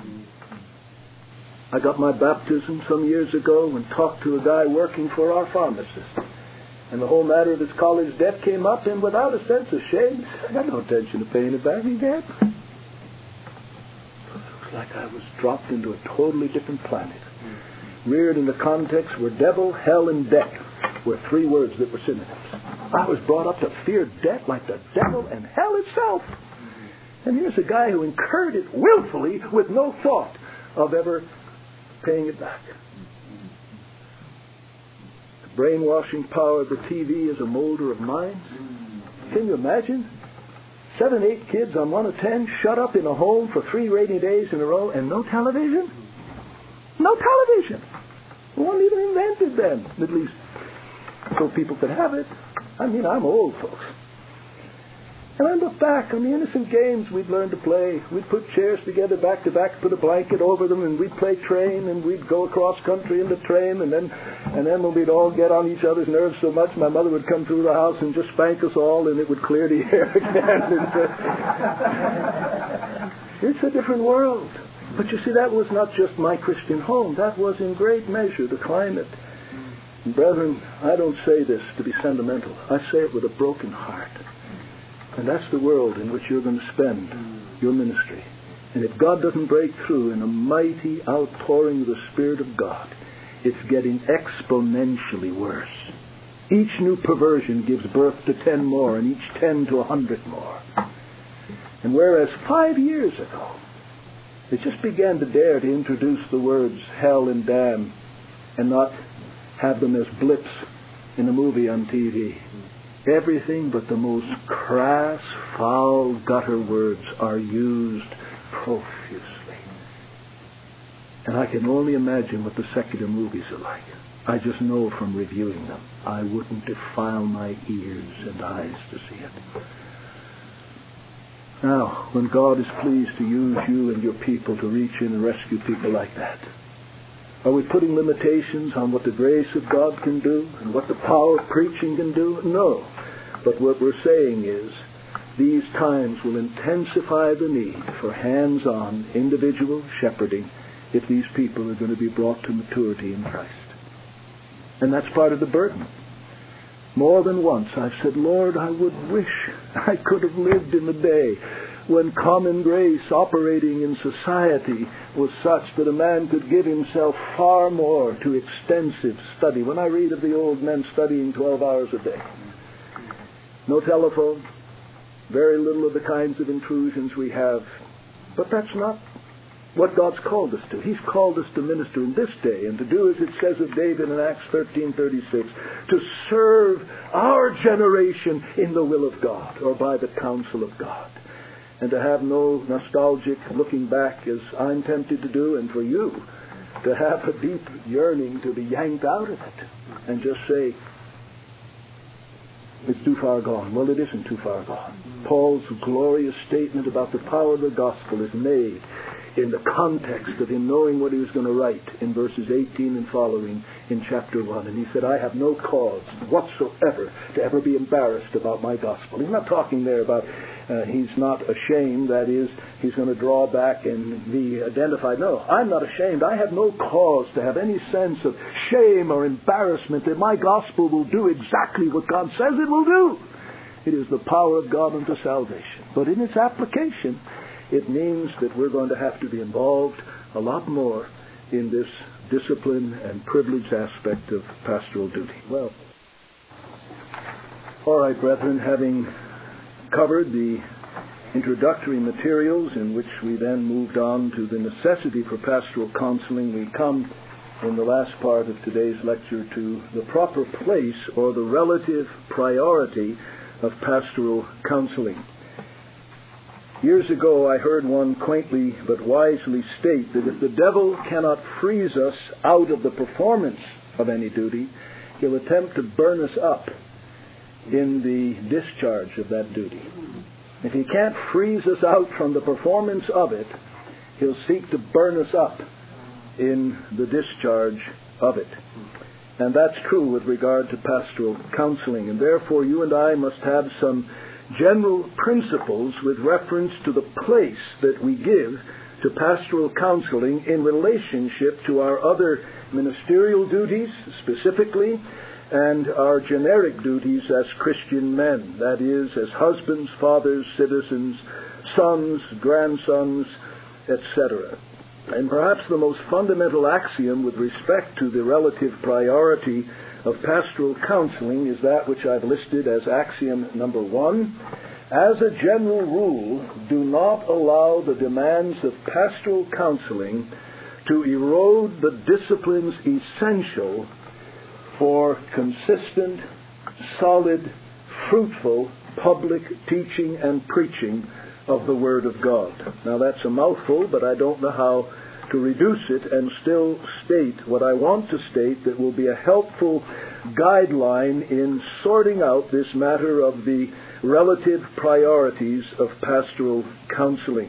I got my baptism some years ago and talked to a guy working for our pharmacist. And the whole matter of his college debt came up, and without a sense of shame, I had no intention of paying it back again. It was like I was dropped into a totally different planet. Reared in the context where devil, hell, and debt were three words that were synonyms. I was brought up to fear debt like the devil and hell itself. And here's a guy who incurred it willfully with no thought of ever paying it back. The brainwashing power of the T V is a molder of minds. Can you imagine? Seven, eight kids on one of ten shut up in a home for three rainy days in a row and no television? No television. No one even invented them, at least so people could have it. I mean, I'm old, folks. And I look back on the innocent games we'd learned to play. We'd put chairs together back to back, put a blanket over them, and we'd play train, and we'd go across country in the train, and then and then when we'd all get on each other's nerves so much, my mother would come through the house and just spank us all, and it would clear the air again. It's a different world. But you see, that was not just my Christian home. That was in great measure the climate. And brethren, I don't say this to be sentimental. I say it with a broken heart. And that's the world in which you're going to spend your ministry. And if God doesn't break through in a mighty outpouring of the Spirit of God, it's getting exponentially worse. Each new perversion gives birth to ten more, and each ten to a hundred more. And whereas five years ago, they just began to dare to introduce the words hell and damn and not have them as blips in a movie on T V. Everything but the most crass, foul, gutter words are used profusely. And I can only imagine what the secular movies are like. I just know from reviewing them. I wouldn't defile my ears and eyes to see it. Now, when God is pleased to use you and your people to reach in and rescue people like that, are we putting limitations on what the grace of God can do and what the power of preaching can do? No. But what we're saying is these times will intensify the need for hands-on individual shepherding if these people are going to be brought to maturity in Christ. And that's part of the burden. More than once I've said, Lord, I would wish I could have lived in the day when common grace operating in society was such that a man could give himself far more to extensive study. When I read of the old men studying twelve hours a day, no telephone, very little of the kinds of intrusions we have, but that's not what God's called us to. He's called us to minister in this day and to do as it says of David in Acts thirteen thirty-six, to serve our generation in the will of God or by the counsel of God. And to have no nostalgic looking back as I'm tempted to do, and for you, to have a deep yearning to be yanked out of it and just say, it's too far gone. Well, it isn't too far gone. Paul's glorious statement about the power of the gospel is made in the context of him knowing what he was going to write in verses eighteen and following in chapter one. And he said, I have no cause whatsoever to ever be embarrassed about my gospel. He's not talking there about uh, he's not ashamed, that is, he's going to draw back and be identified. No, I'm not ashamed. I have no cause to have any sense of shame or embarrassment that my gospel will do exactly what God says it will do. It is the power of God unto salvation. But in its application, it means that we're going to have to be involved a lot more in this discipline and privileged aspect of pastoral duty. Well, all right, brethren, having covered the introductory materials in which we then moved on to the necessity for pastoral counseling, we come in the last part of today's lecture to the proper place or the relative priority of pastoral counseling. Years ago, I heard one quaintly but wisely state that if the devil cannot freeze us out of the performance of any duty, he'll attempt to burn us up in the discharge of that duty. If he can't freeze us out from the performance of it, he'll seek to burn us up in the discharge of it. And that's true with regard to pastoral counseling. And therefore, you and I must have some general principles with reference to the place that we give to pastoral counseling in relationship to our other ministerial duties specifically, and our generic duties as Christian men, that is, as husbands, fathers, citizens, sons, grandsons, et cetera. And perhaps the most fundamental axiom with respect to the relative priority of pastoral counseling is that which I've listed as axiom number one. As a general rule, do not allow the demands of pastoral counseling to erode the disciplines essential for consistent, solid, fruitful public teaching and preaching of the Word of God. Now that's a mouthful, but I don't know how to reduce it and still state what I want to state that will be a helpful guideline in sorting out this matter of the relative priorities of pastoral counseling.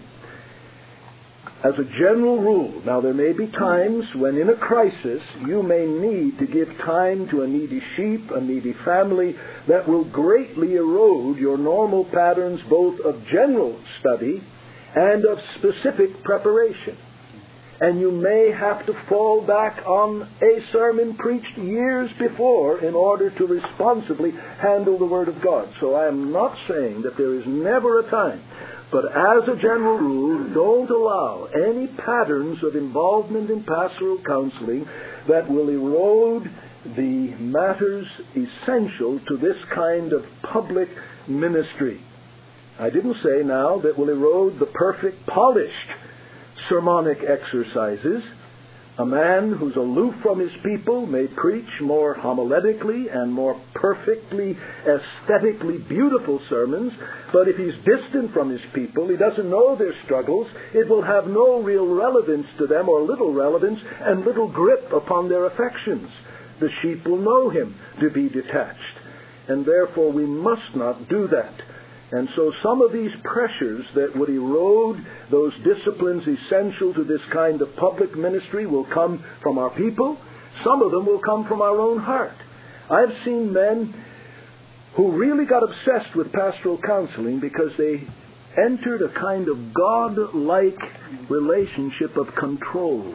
As a general rule, now there may be times when in a crisis you may need to give time to a needy sheep, a needy family, that will greatly erode your normal patterns both of general study and of specific preparation. And you may have to fall back on a sermon preached years before in order to responsibly handle the Word of God. So I am not saying that there is never a time, but as a general rule, don't allow any patterns of involvement in pastoral counseling that will erode the matters essential to this kind of public ministry. I didn't say now that will erode the perfect, polished sermonic exercises. A man who's aloof from his people may preach more homiletically and more perfectly, aesthetically beautiful sermons, but if he's distant from his people, he doesn't know their struggles, it will have no real relevance to them, or little relevance, and little grip upon their affections. The sheep will know him to be detached, and therefore we must not do that. And so some of these pressures that would erode those disciplines essential to this kind of public ministry will come from our people. Some of them will come from our own heart. I've seen men who really got obsessed with pastoral counseling because they entered a kind of God-like relationship of control.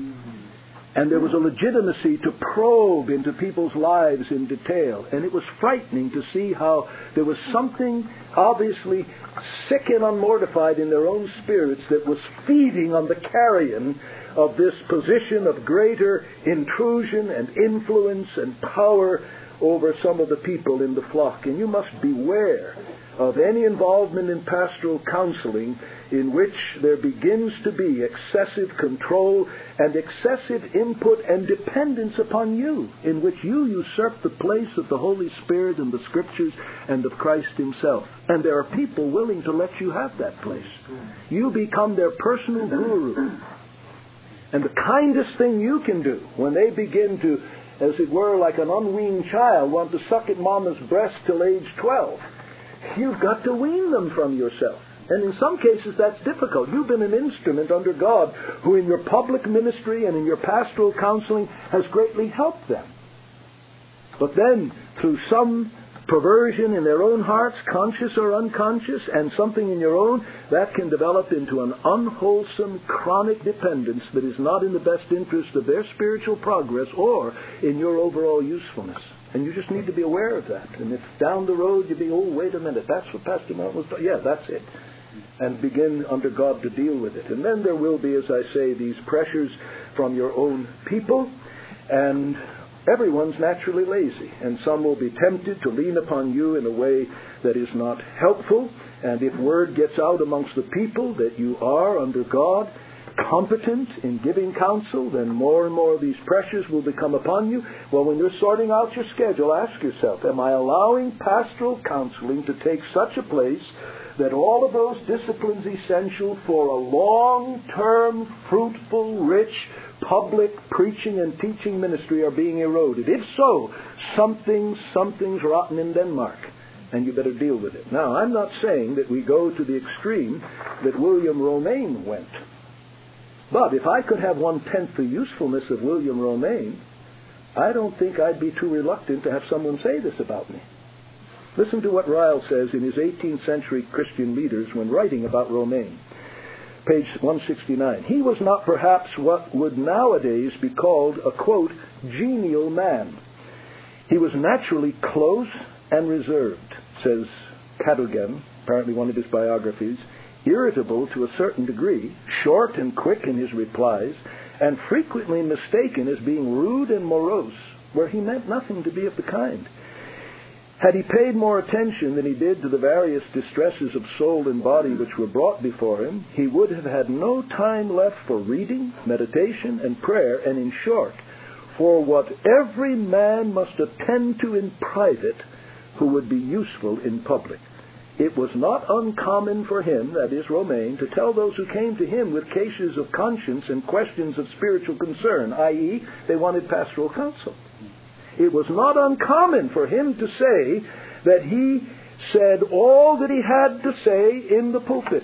And there was a legitimacy to probe into people's lives in detail. And it was frightening to see how there was something obviously sick and unmortified in their own spirits that was feeding on the carrion of this position of greater intrusion and influence and power over some of the people in the flock. And you must beware of any involvement in pastoral counseling in which there begins to be excessive control and excessive input and dependence upon you, in which you usurp the place of the Holy Spirit and the Scriptures and of Christ Himself. And there are people willing to let you have that place. You become their personal guru. And the kindest thing you can do when they begin to, as it were, like an unweaned child, want to suck at mama's breast till age twelve, you've got to wean them from yourself. And in some cases that's difficult. You've been an instrument under God who in your public ministry and in your pastoral counseling has greatly helped them. But then through some perversion in their own hearts, conscious or unconscious, and something in your own, that can develop into an unwholesome, chronic dependence that is not in the best interest of their spiritual progress or in your overall usefulness. And you just need to be aware of that. And if down the road you be, oh, wait a minute, that's what Pastor Martin was doing. Yeah, that's it. And begin under God to deal with it. And then there will be, as I say, these pressures from your own people. And everyone's naturally lazy. And some will be tempted to lean upon you in a way that is not helpful. And if word gets out amongst the people that you are under God competent in giving counsel, then more and more of these pressures will become upon you. Well, when you're sorting out your schedule, ask yourself, am I allowing pastoral counseling to take such a place that all of those disciplines essential for a long-term, fruitful, rich, public preaching and teaching ministry are being eroded? If so, something, something's rotten in Denmark, and you better deal with it. Now, I'm not saying that we go to the extreme that William Romaine went. But if I could have one-tenth the usefulness of William Romaine, I don't think I'd be too reluctant to have someone say this about me. Listen to what Ryle says in his eighteenth century Christian Leaders when writing about Romaine. Page one sixty-nine. He was not perhaps what would nowadays be called a, quote, genial man. He was naturally close and reserved, says Cadogan, apparently one of his biographies, irritable to a certain degree, short and quick in his replies, and frequently mistaken as being rude and morose, where he meant nothing to be of the kind. Had he paid more attention than he did to the various distresses of soul and body which were brought before him, he would have had no time left for reading, meditation, and prayer, and in short, for what every man must attend to in private who would be useful in public. It was not uncommon for him, that is Romaine, to tell those who came to him with cases of conscience and questions of spiritual concern, that is, they wanted pastoral counsel. It was not uncommon for him to say that he said all that he had to say in the pulpit.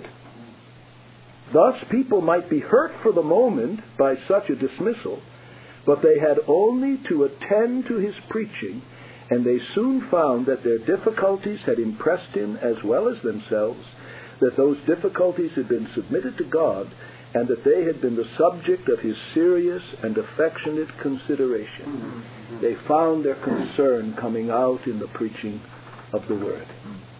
Thus, people might be hurt for the moment by such a dismissal, but they had only to attend to his preaching, and they soon found that their difficulties had impressed him as well as themselves, that those difficulties had been submitted to God, and that they had been the subject of his serious and affectionate consideration. Mm-hmm. They found their concern coming out in the preaching of the Word.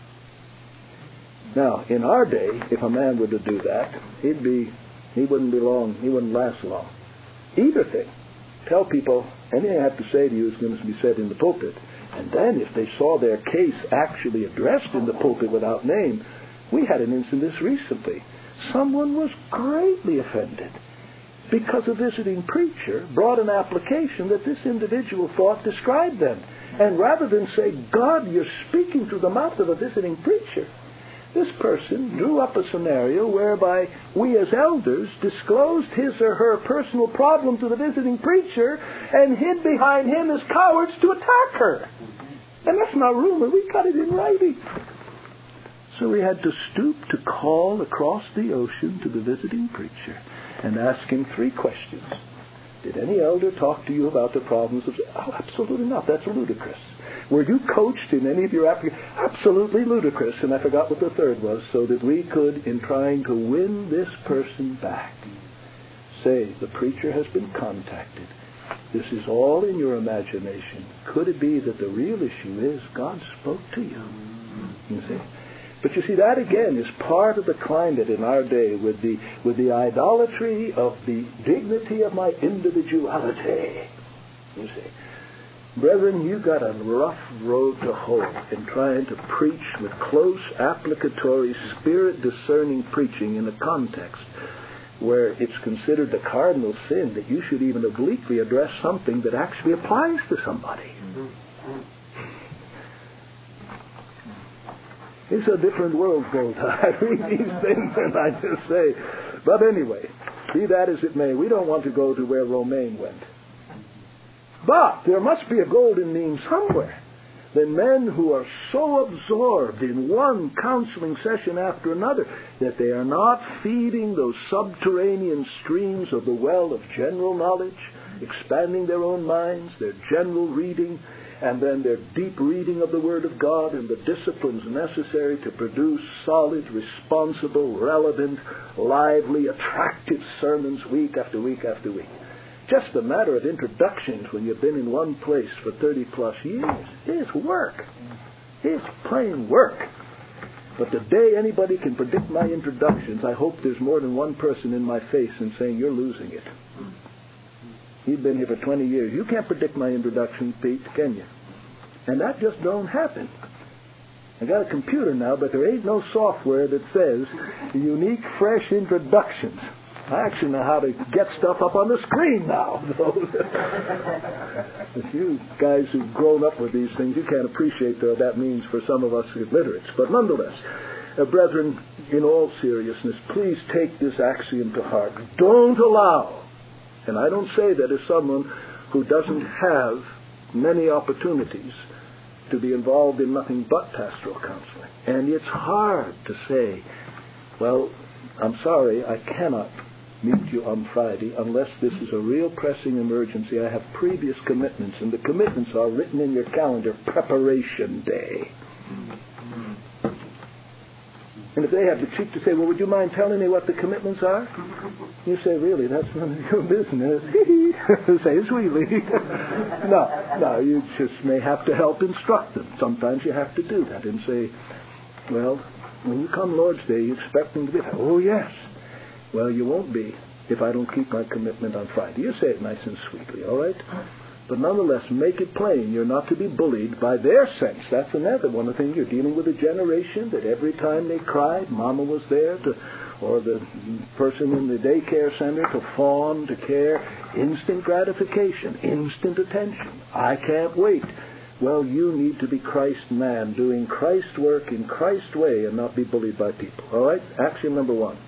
Now, in our day, if a man were to do that, he'd be, he wouldn't be long, he wouldn't last long. Either thing. Tell people, anything I have to say to you is going to be said in the pulpit. And then if they saw their case actually addressed in the pulpit without name, we had an instance this recently. Someone was greatly offended because a visiting preacher brought an application that this individual thought described them. And rather than say, God, you're speaking through the mouth of a visiting preacher, this person drew up a scenario whereby we as elders disclosed his or her personal problem to the visiting preacher and hid behind him as cowards to attack her. And that's not rumor. We got it in writing. So we had to stoop to call across the ocean to the visiting preacher and ask him three questions. Did any elder talk to you about the problems of... Oh, absolutely not. That's ludicrous. Were you coached in any of your applications? Absolutely ludicrous. And I forgot what the third was, so that we could, in trying to win this person back, say, the preacher has been contacted. This is all in your imagination. Could it be that the real issue is God spoke to you? You see? But you see, that again is part of the climate in our day with the with the idolatry of the dignity of my individuality. You see. Brethren, you've got a rough road to hoe in trying to preach with close, applicatory, spirit-discerning preaching in a context where it's considered a cardinal sin that you should even obliquely address something that actually applies to somebody. It's a different world, folks. I read these things and I just say, but anyway, be that as it may, we don't want to go to where Romaine went. But there must be a golden mean somewhere. That men who are so absorbed in one counseling session after another that they are not feeding those subterranean streams of the well of general knowledge, expanding their own minds, their general reading, and then their deep reading of the Word of God and the disciplines necessary to produce solid, responsible, relevant, lively, attractive sermons week after week after week. Just a matter of introductions when you've been in one place for thirty plus years. It's work. It's plain work. But the day anybody can predict my introductions, I hope there's more than one person in my face and saying, you're losing it. You've been here for twenty years. You can't predict my introductions, Pete, can you? And that just don't happen. I got a computer now, but there ain't no software that says unique, fresh introductions. I actually know how to get stuff up on the screen now. If you guys who've grown up with these things, you can't appreciate what that means for some of us illiterates. But nonetheless, uh, brethren, in all seriousness, please take this axiom to heart. Don't allow, and I don't say that as someone who doesn't have many opportunities to be involved in nothing but pastoral counseling. And it's hard to say, well, I'm sorry, I cannot meet you on Friday unless this is a real pressing emergency. I have previous commitments, and the commitments are written in your calendar, preparation day. And if they have the cheek to say, well, would you mind telling me what the commitments are? You say, really, that's none of your business. Say sweetly. no, no, you just may have to help instruct them. Sometimes you have to do that and say, well, when you come Lord's Day, you expect them to be there. Oh, yes. Well, you won't be if I don't keep my commitment on Friday. You say it nice and sweetly, all right? But nonetheless, make it plain. You're not to be bullied by their sense. That's another one of the things. You're dealing with a generation that every time they cried, Mama was there to, or the person in the daycare center to fawn, to care. Instant gratification, instant attention. I can't wait. Well, you need to be Christ man, doing Christ work in Christ way and not be bullied by people. All right? Axiom number one.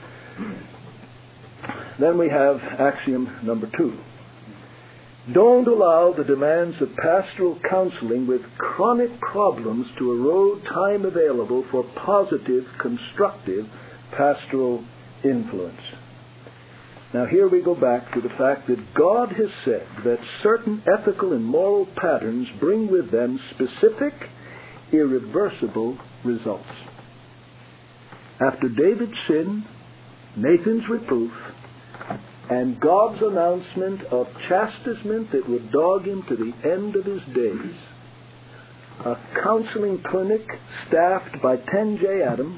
Then we have axiom number two. Don't allow the demands of pastoral counseling with chronic problems to erode time available for positive, constructive pastoral influence. Now here we go back to the fact that God has said that certain ethical and moral patterns bring with them specific, irreversible results. After David's sin, Nathan's reproof, and God's announcement of chastisement that would dog him to the end of his days, a counseling clinic staffed by ten J. Adams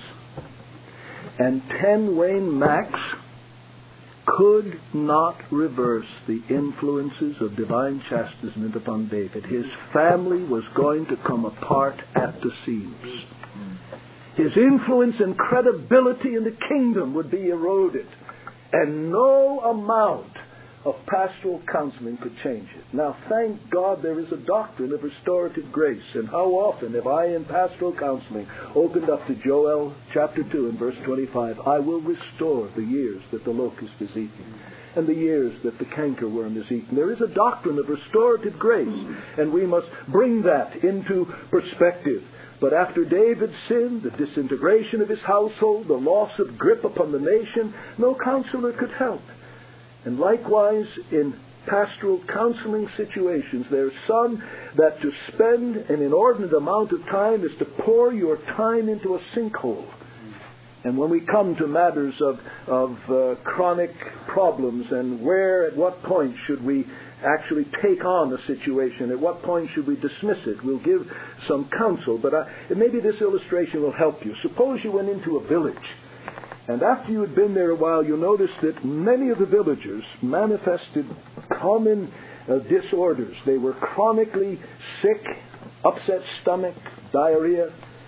and ten Wayne Macks could not reverse the influences of divine chastisement upon David. His family was going to come apart at the seams. His influence and credibility in the kingdom would be eroded. And no amount of pastoral counseling could change it. Now, thank God there is a doctrine of restorative grace. And how often have I in pastoral counseling opened up to Joel chapter two and verse twenty-five, I will restore the years that the locust is eaten and the years that the cankerworm is eaten. There is a doctrine of restorative grace, and we must bring that into perspective. But after David's sin, the disintegration of his household, the loss of grip upon the nation, no counselor could help. And likewise, in pastoral counseling situations, there's some that to spend an inordinate amount of time is to pour your time into a sinkhole. And when we come to matters of, of uh, chronic problems and where, at what point should we actually take on the situation, at what point should we dismiss it, we'll give some counsel. But uh, maybe this illustration will help you. Suppose you went into a village, and after you had been there a while, you noticed that many of the villagers manifested common uh, disorders. They were chronically sick, upset stomach, diarrhea.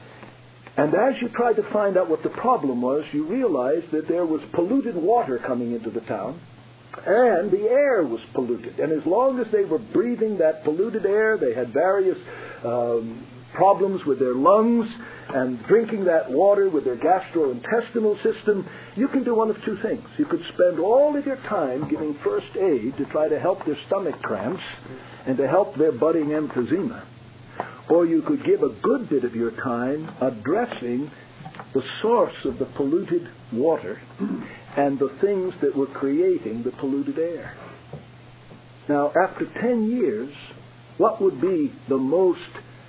And as you tried to find out what the problem was, you realized that there was polluted water coming into the town, and the air was polluted. And as long as they were breathing that polluted air, they had various um, problems with their lungs, and drinking that water with their gastrointestinal system. You can do one of two things. You could spend all of your time giving first aid to try to help their stomach cramps and to help their budding emphysema. Or you could give a good bit of your time addressing the source of the polluted water and the things that were creating the polluted air. Now, after ten years, what would be the most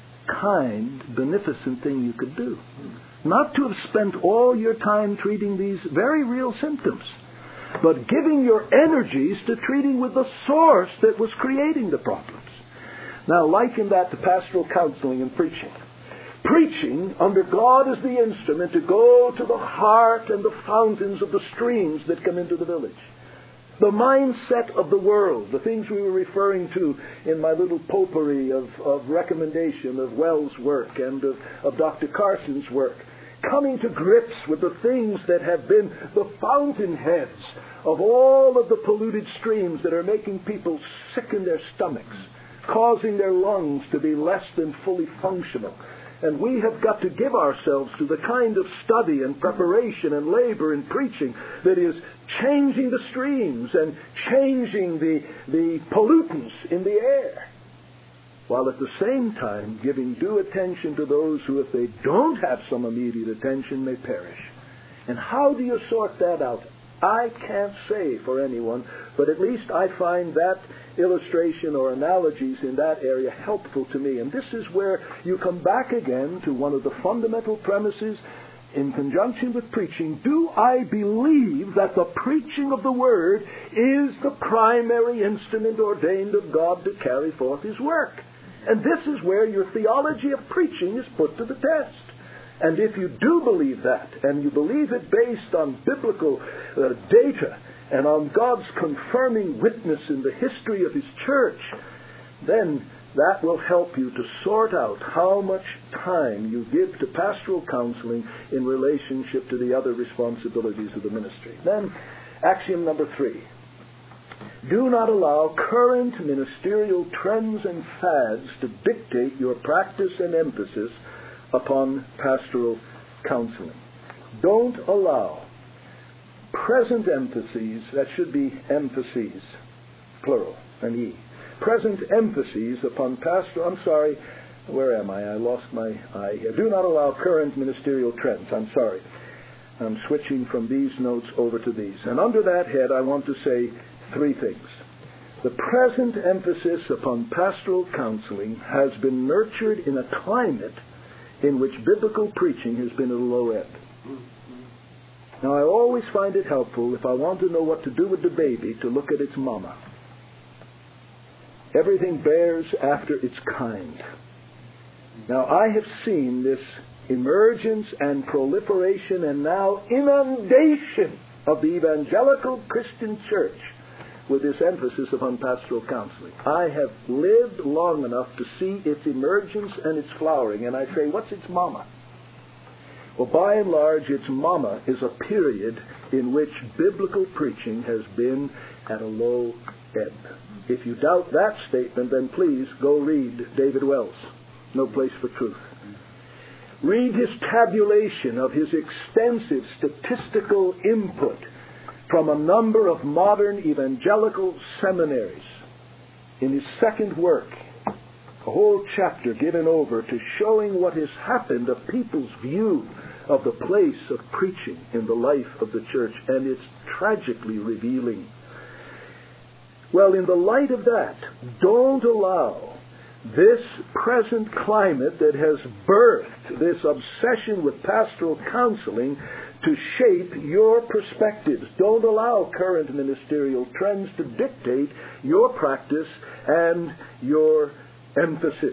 kind, beneficent thing you could do? Not to have spent all your time treating these very real symptoms, but giving your energies to treating with the source that was creating the problems. Now, liken that to pastoral counseling and preaching. Preaching under God as the instrument to go to the heart and the fountains of the streams that come into the village. The mindset of the world, the things we were referring to in my little potpourri of, of recommendation of Wells' work and of, of Doctor Carson's work. coming to grips with the things that have been the fountainheads of all of the polluted streams that are making people sick in their stomachs, causing their lungs to be less than fully functional. And we have got to give ourselves to the kind of study and preparation and labor in preaching that is changing the streams and changing the, the pollutants in the air, while at the same time giving due attention to those who, if they don't have some immediate attention, may perish. And how do you sort that out? I can't say for anyone, but at least I find that illustration or analogies in that area helpful to me. And this is where you come back again to one of the fundamental premises in conjunction with preaching. Do I believe that the preaching of the Word is the primary instrument ordained of God to carry forth His work? And this is where your theology of preaching is put to the test. And if you do believe that, and you believe it based on biblical uh, data and on God's confirming witness in the history of His church, then that will help you to sort out how much time you give to pastoral counseling in relationship to the other responsibilities of the ministry. Then, axiom number three. Do not allow current ministerial trends and fads to dictate your practice and emphasis upon pastoral counseling. Don't allow present emphases, that should be emphases, plural, and E. Present emphases upon pastoral, I'm sorry, where am I? I lost my eye here. Do not allow current ministerial trends. I'm sorry. I'm switching from these notes over to these. And under that head, I want to say three things. The present emphasis upon pastoral counseling has been nurtured in a climate in which biblical preaching has been at a low ebb. Now, I always find it helpful, if I want to know what to do with the baby, to look at its mama. Everything bears after its kind. Now, I have seen this emergence and proliferation and now inundation of the evangelical Christian church with this emphasis upon pastoral counseling. I have lived long enough to see its emergence and its flowering, and I say, what's its mama? Well, by and large, its mama is a period in which biblical preaching has been at a low ebb. If you doubt that statement, then please go read David Wells, No Place for Truth. Read his tabulation of his extensive statistical input from a number of modern evangelical seminaries. In his second work, a whole chapter given over to showing what has happened of people's view of the place of preaching in the life of the church, and it's tragically revealing. Well, in the light of that, don't allow this present climate that has birthed this obsession with pastoral counseling to shape your perspectives. Don't allow current ministerial trends to dictate your practice and your emphasis.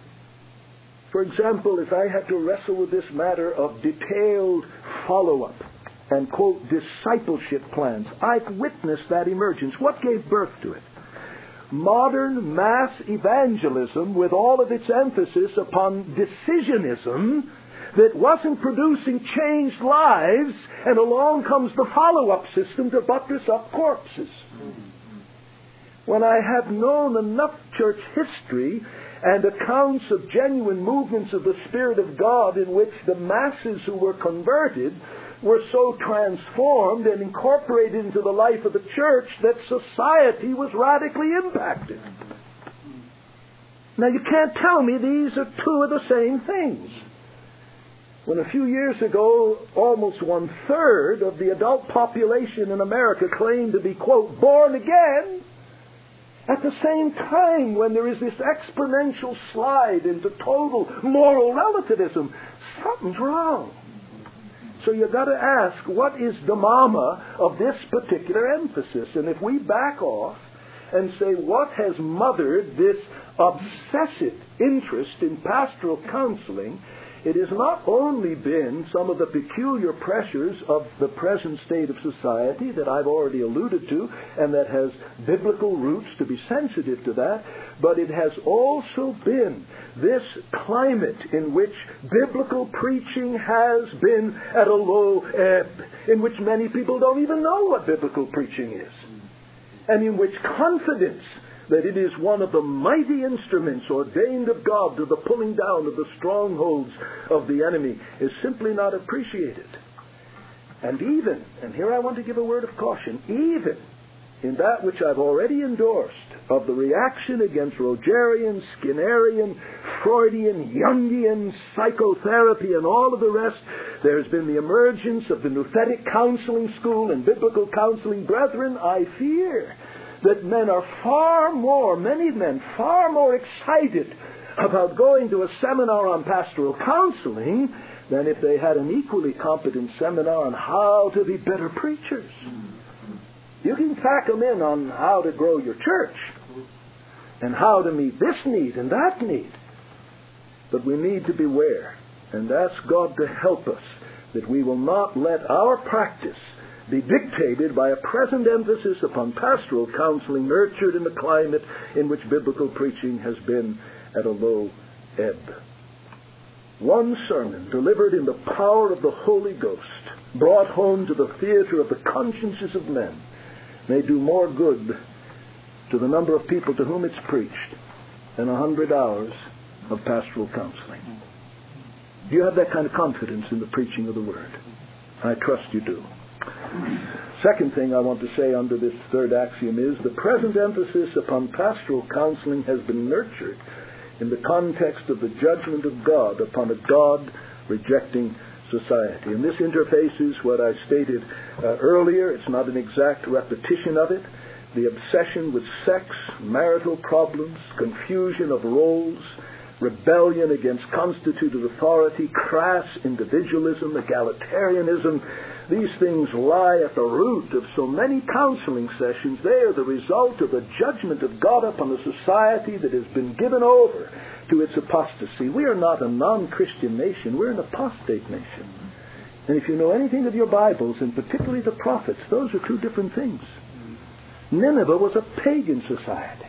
For example, if I had to wrestle with this matter of detailed follow-up and, quote, discipleship plans, I've witnessed that emergence. What gave birth to it? Modern mass evangelism with all of its emphasis upon decisionism that wasn't producing changed lives, and along comes the follow-up system to buttress up corpses. When I have known enough church history and accounts of genuine movements of the Spirit of God in which the masses who were converted were so transformed and incorporated into the life of the church that society was radically impacted. Now, you can't tell me these are two of the same things. When a few years ago, almost one-third of the adult population in America claimed to be, quote, born again, at the same time when there is this exponential slide into total moral relativism, something's wrong. So you've got to ask, what is the mama of this particular emphasis? And if we back off and say, what has mothered this obsessive interest in pastoral counseling, it has not only been some of the peculiar pressures of the present state of society that I've already alluded to, and that has biblical roots to be sensitive to that, but it has also been this climate in which biblical preaching has been at a low ebb, in which many people don't even know what biblical preaching is, and in which confidence that it is one of the mighty instruments ordained of God to the pulling down of the strongholds of the enemy is simply not appreciated. And even, and here I want to give a word of caution, even in that which I've already endorsed of the reaction against Rogerian, Skinnerian, Freudian, Jungian psychotherapy and all of the rest, there has been the emergence of the nouthetic counseling school and biblical counseling. Brethren, I fear that men are far more, many men, far more excited about going to a seminar on pastoral counseling than if they had an equally competent seminar on how to be better preachers. You can pack them in on how to grow your church and how to meet this need and that need. But we need to beware and ask God to help us that we will not let our practice be dictated by a present emphasis upon pastoral counseling nurtured in the climate in which biblical preaching has been at a low ebb. One sermon delivered in the power of the Holy Ghost, brought home to the theater of the consciences of men, may do more good to the number of people to whom it's preached than a hundred hours of pastoral counseling. Do you have that kind of confidence in the preaching of the Word? I trust you do. Second thing I want to say under this third axiom is the present emphasis upon pastoral counseling has been nurtured in the context of the judgment of God upon a God-rejecting society. And this interfaces what I stated uh, earlier. It's not an exact repetition of it. The obsession with sex, marital problems, confusion of roles, rebellion against constituted authority, crass individualism, egalitarianism. These things lie at the root of so many counseling sessions. They are the result of the judgment of God upon a society that has been given over to its apostasy. We are not a non-Christian nation. We're an apostate nation. And if you know anything of your Bibles, and particularly the prophets, those are two different things. Nineveh was a pagan society.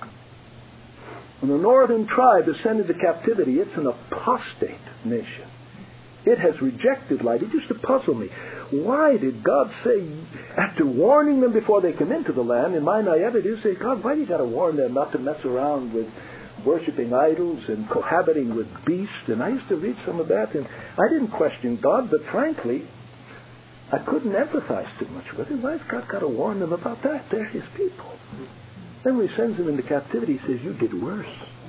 When the northern tribe ascended to captivity, it's an apostate nation. It has rejected light. It used to puzzle me. Why did God say, after warning them before they come into the land, in my naivety, you say, God, why do you got to warn them not to mess around with worshiping idols and cohabiting with beasts? And I used to read some of that, and I didn't question God, but frankly, I couldn't empathize too much with it. Why's God got to warn them about that? They're His people. Then when He sends them into captivity, He says, you did worse.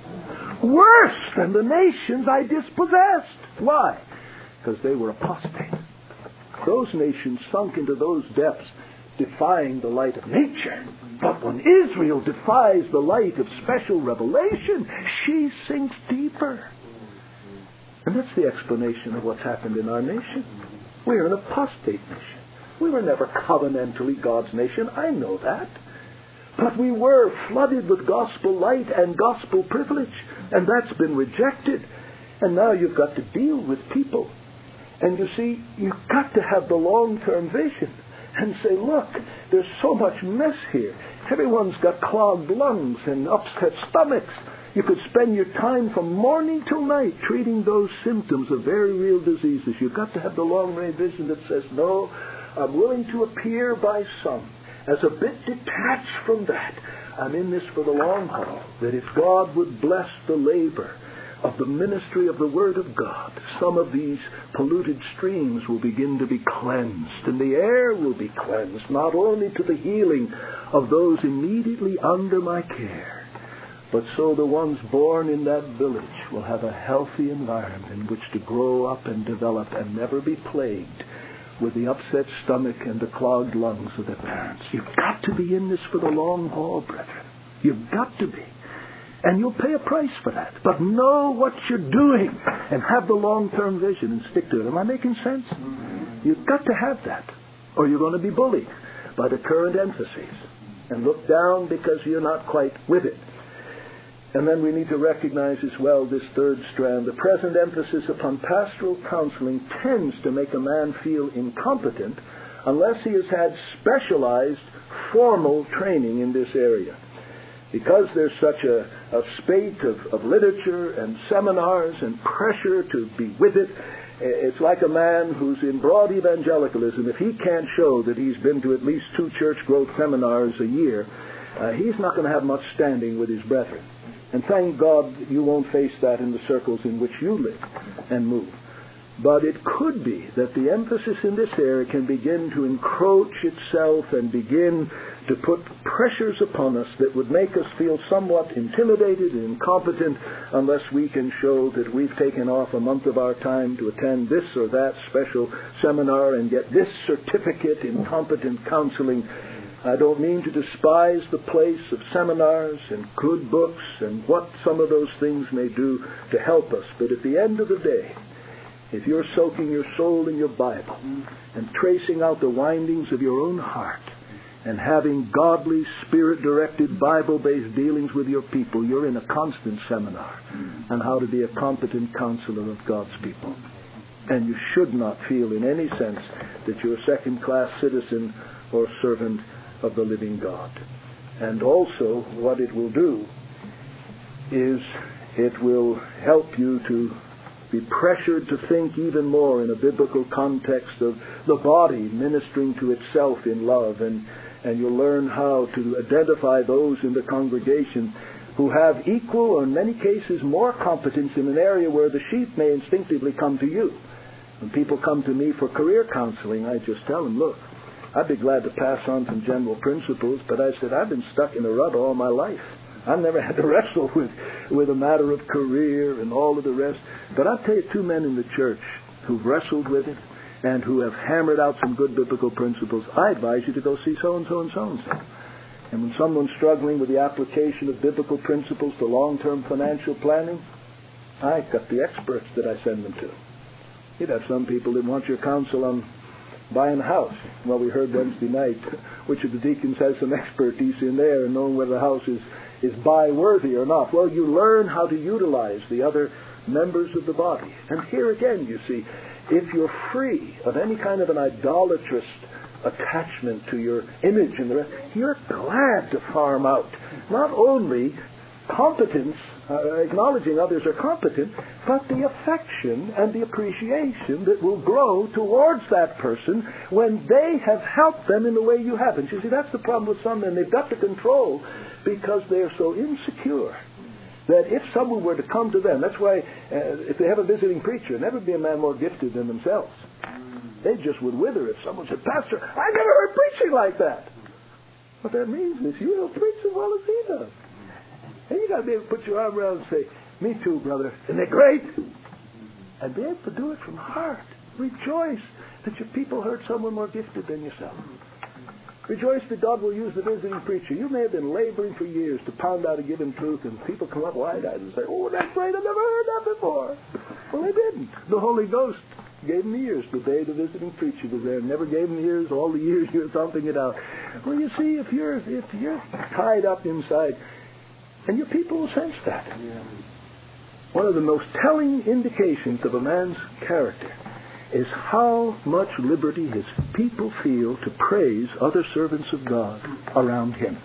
Worse than the nations I dispossessed. Why? Because they were apostate. Those nations sunk into those depths, defying the light of nature. But when Israel defies the light of special revelation, she sinks deeper. And that's the explanation of what's happened in our nation. We're an apostate nation. We were never covenantally God's nation. I know that. But we were flooded with gospel light and gospel privilege, and that's been rejected. And now you've got to deal with people. And you see, you've got to have the long-term vision and say, look, there's so much mess here. Everyone's got clogged lungs and upset stomachs. You could spend your time from morning till night treating those symptoms of very real diseases. You've got to have the long-range vision that says, no, I'm willing to appear by some as a bit detached from that. I'm in this for the long haul, that if God would bless the labor of the ministry of the Word of God, some of these polluted streams will begin to be cleansed, and the air will be cleansed, not only to the healing of those immediately under my care, but so the ones born in that village will have a healthy environment in which to grow up and develop and never be plagued with the upset stomach and the clogged lungs of their parents. You've got to be in this for the long haul, brethren. You've got to be. And you'll pay a price for that. But know what you're doing and have the long-term vision and stick to it. Am I making sense? You've got to have that, or you're going to be bullied by the current emphases and look down because you're not quite with it. And then we need to recognize as well this third strand. The present emphasis upon pastoral counseling tends to make a man feel incompetent unless he has had specialized formal training in this area. Because there's such a, a spate of, of literature and seminars and pressure to be with it, it's like a man who's in broad evangelicalism. If he can't show that he's been to at least two church growth seminars a year, uh, he's not going to have much standing with his brethren. And thank God you won't face that in the circles in which you live and move. But it could be that the emphasis in this area can begin to encroach itself and begin to put pressures upon us that would make us feel somewhat intimidated and incompetent unless we can show that we've taken off a month of our time to attend this or that special seminar and get this certificate in competent counseling. I don't mean to despise the place of seminars and good books and what some of those things may do to help us, but at the end of the day, if you're soaking your soul in your Bible and tracing out the windings of your own heart and having godly, Spirit-directed, Bible-based dealings with your people, you're in a constant seminar on how to be a competent counselor of God's people. And you should not feel in any sense that you're a second-class citizen or servant of the living God. And also, what it will do is it will help you to be pressured to think even more in a biblical context of the body ministering to itself in love, and, and you'll learn how to identify those in the congregation who have equal or in many cases more competence in an area where the sheep may instinctively come to you. When people come to me for career counseling, I just tell them, look, I'd be glad to pass on some general principles, but I said, I've been stuck in a rut all my life. I've never had to wrestle with, with a matter of career and all of the rest. But I'll tell you two men in the church who've wrestled with it and who have hammered out some good biblical principles. I advise you to go see so-and-so and so-and-so. And when someone's struggling with the application of biblical principles to long-term financial planning, I've got the experts that I send them to. You'd have some people that want your counsel on buying a house. Well, we heard Wednesday night which of the deacons has some expertise in there and knowing whether the house is, is buy-worthy or not. Well, you learn how to utilize the other members of the body. And here again, you see, if you're free of any kind of an idolatrous attachment to your image and the rest, you're glad to farm out not only competence, uh, acknowledging others are competent, but the affection and the appreciation that will grow towards that person when they have helped them in the way you haven't. You see, that's the problem with some men. They've got to control because they're so insecure that if someone were to come to them, that's why uh, if they have a visiting preacher, never be a man more gifted than themselves. They just would wither if someone said, Pastor, I never heard preaching like that. What that means is you don't preach as well as he does. And you got to be able to put your arm around and say, me too, brother. Isn't it great? And be able to do it from the heart. Rejoice that your people heard someone more gifted than yourself. Rejoice that God will use the visiting preacher. You may have been laboring for years to pound out a given truth, and people come up wide-eyed and say, oh, that's great, I've never heard that before. Well, they didn't. The Holy Ghost gave them ears the day the visiting preacher was there. Never gave them ears all the years you were thumping it out. Well, you see, if you're if you're tied up inside, and your people will sense that. Yeah. One of the most telling indications of a man's character is how much liberty his people feel to praise other servants of God around him.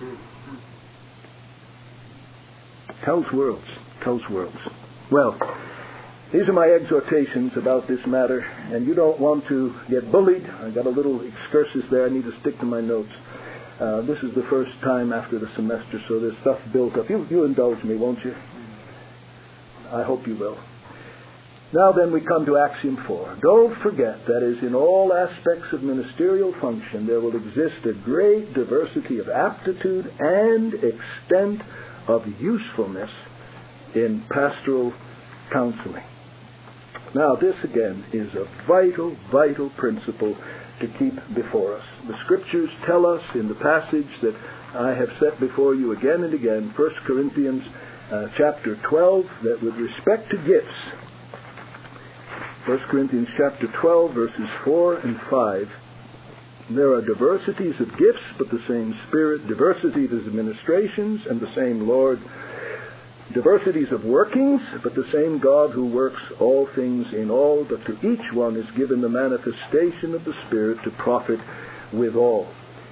Tells worlds. Tells worlds. Well, these are my exhortations about this matter, and you don't want to get bullied. I got a little excursus there. I need to stick to my notes. Uh, this is the first time after the semester, so there's stuff built up. You, you indulge me, won't you? I hope you will. Now then, we come to axiom four. Don't forget that as in all aspects of ministerial function, there will exist a great diversity of aptitude and extent of usefulness in pastoral counseling. Now, this again is a vital, vital principle to keep before us. The Scriptures tell us in the passage that I have set before you again and again, First Corinthians uh, chapter twelve, that with respect to gifts, First Corinthians chapter twelve, verses four and five, there are diversities of gifts, but the same Spirit, diversity of His administrations, and the same Lord. diversities of workings, but the same God who works all things in all, but to each one is given the manifestation of the Spirit to profit withal.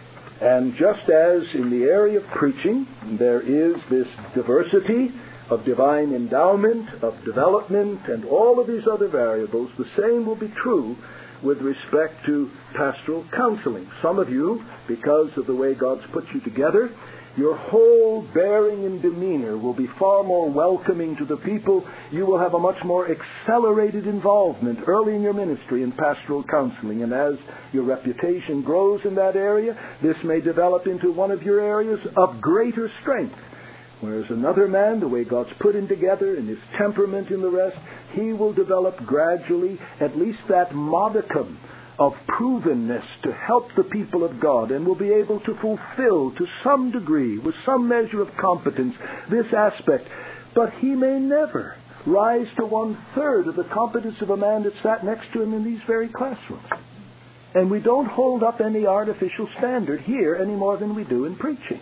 And just as in the area of preaching, there is this diversity of divine endowment, of development, and all of these other variables, the same will be true with respect to pastoral counseling. Some of you, because of the way God's put you together, your whole bearing and demeanor will be far more welcoming to the people. You will have a much more accelerated involvement early in your ministry in pastoral counseling. And as your reputation grows in that area, this may develop into one of your areas of greater strength. Whereas another man, the way God's put him together and his temperament in the rest, he will develop gradually at least that modicum of provenness to help the people of God, and will be able to fulfill to some degree, with some measure of competence, this aspect. But he may never rise to one-third of the competence of a man that sat next to him in these very classrooms. And we don't hold up any artificial standard here any more than we do in preaching.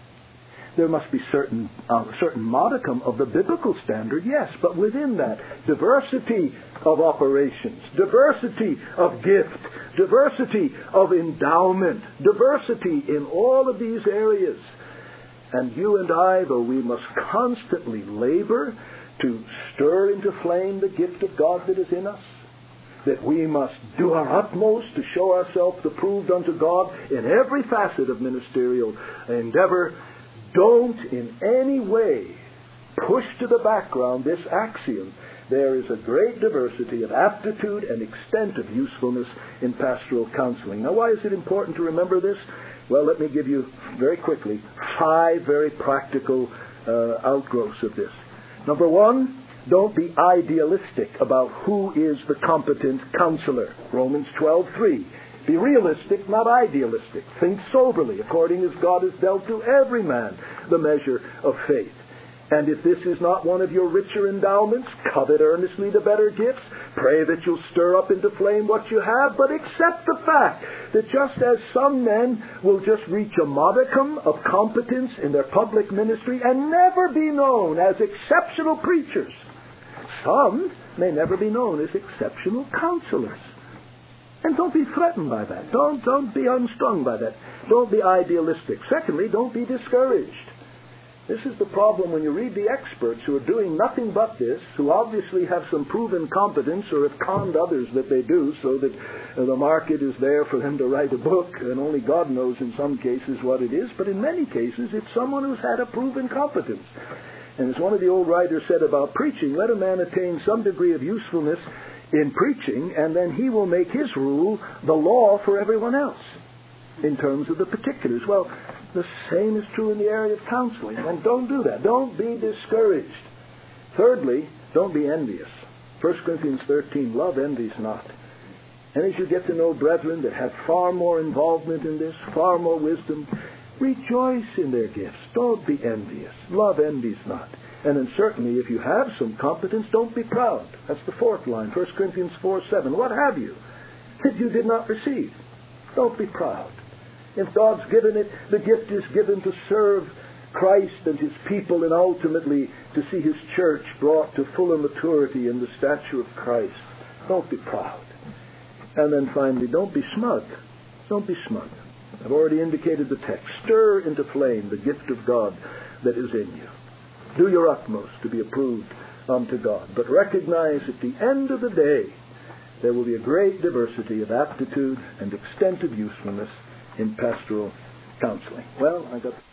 There must be certain uh, certain modicum of the biblical standard, yes, but within that, diversity of operations, diversity of gift, diversity of endowment, diversity in all of these areas. And you and I, though we must constantly labor to stir into flame the gift of God that is in us, that we must do our utmost to show ourselves approved unto God in every facet of ministerial endeavor, don't in any way push to the background this axiom. There is a great diversity of aptitude and extent of usefulness in pastoral counseling. Now, why is it important to remember this? Well, let me give you very quickly five very practical uh, outgrowths of this. Number one, don't be idealistic about who is the competent counselor. Romans twelve three. Be realistic, not idealistic. Think soberly, according as God has dealt to every man the measure of faith. And if this is not one of your richer endowments, covet earnestly the better gifts. Pray that you'll stir up into flame what you have, but accept the fact that just as some men will just reach a modicum of competence in their public ministry and never be known as exceptional preachers, some may never be known as exceptional counselors. And don't be threatened by that. Don't, don't be unstrung by that. Don't be idealistic. Secondly, don't be discouraged. This is the problem when you read the experts who are doing nothing but this, who obviously have some proven competence or have conned others that they do so that uh, the market is there for them to write a book, and only God knows in some cases what it is. But in many cases, it's someone who's had a proven competence. And as one of the old writers said about preaching, let a man attain some degree of usefulness in preaching, and then he will make his rule the law for everyone else in terms of the particulars. Well, the same is true in the area of counseling, and don't do that. Don't be discouraged. Thirdly, don't be envious. First Corinthians thirteen, love envies not. And as you get to know brethren that have far more involvement in this, far more wisdom, rejoice in their gifts. Don't be envious. Love envies not. And then certainly if you have some competence, don't be proud. That's the fourth line, First Corinthians four seven. What have you that you did not receive? Don't be proud. If God's given it, the gift is given to serve Christ and His people, and ultimately to see His church brought to fuller maturity in the stature of Christ. Don't be proud. And then finally, don't be smug. Don't be smug. I've already indicated the text. Stir into flame the gift of God that is in you. Do your utmost to be approved unto God. But recognize at the end of the day, there will be a great diversity of aptitude and extent of usefulness in pastoral counseling. Well, I got...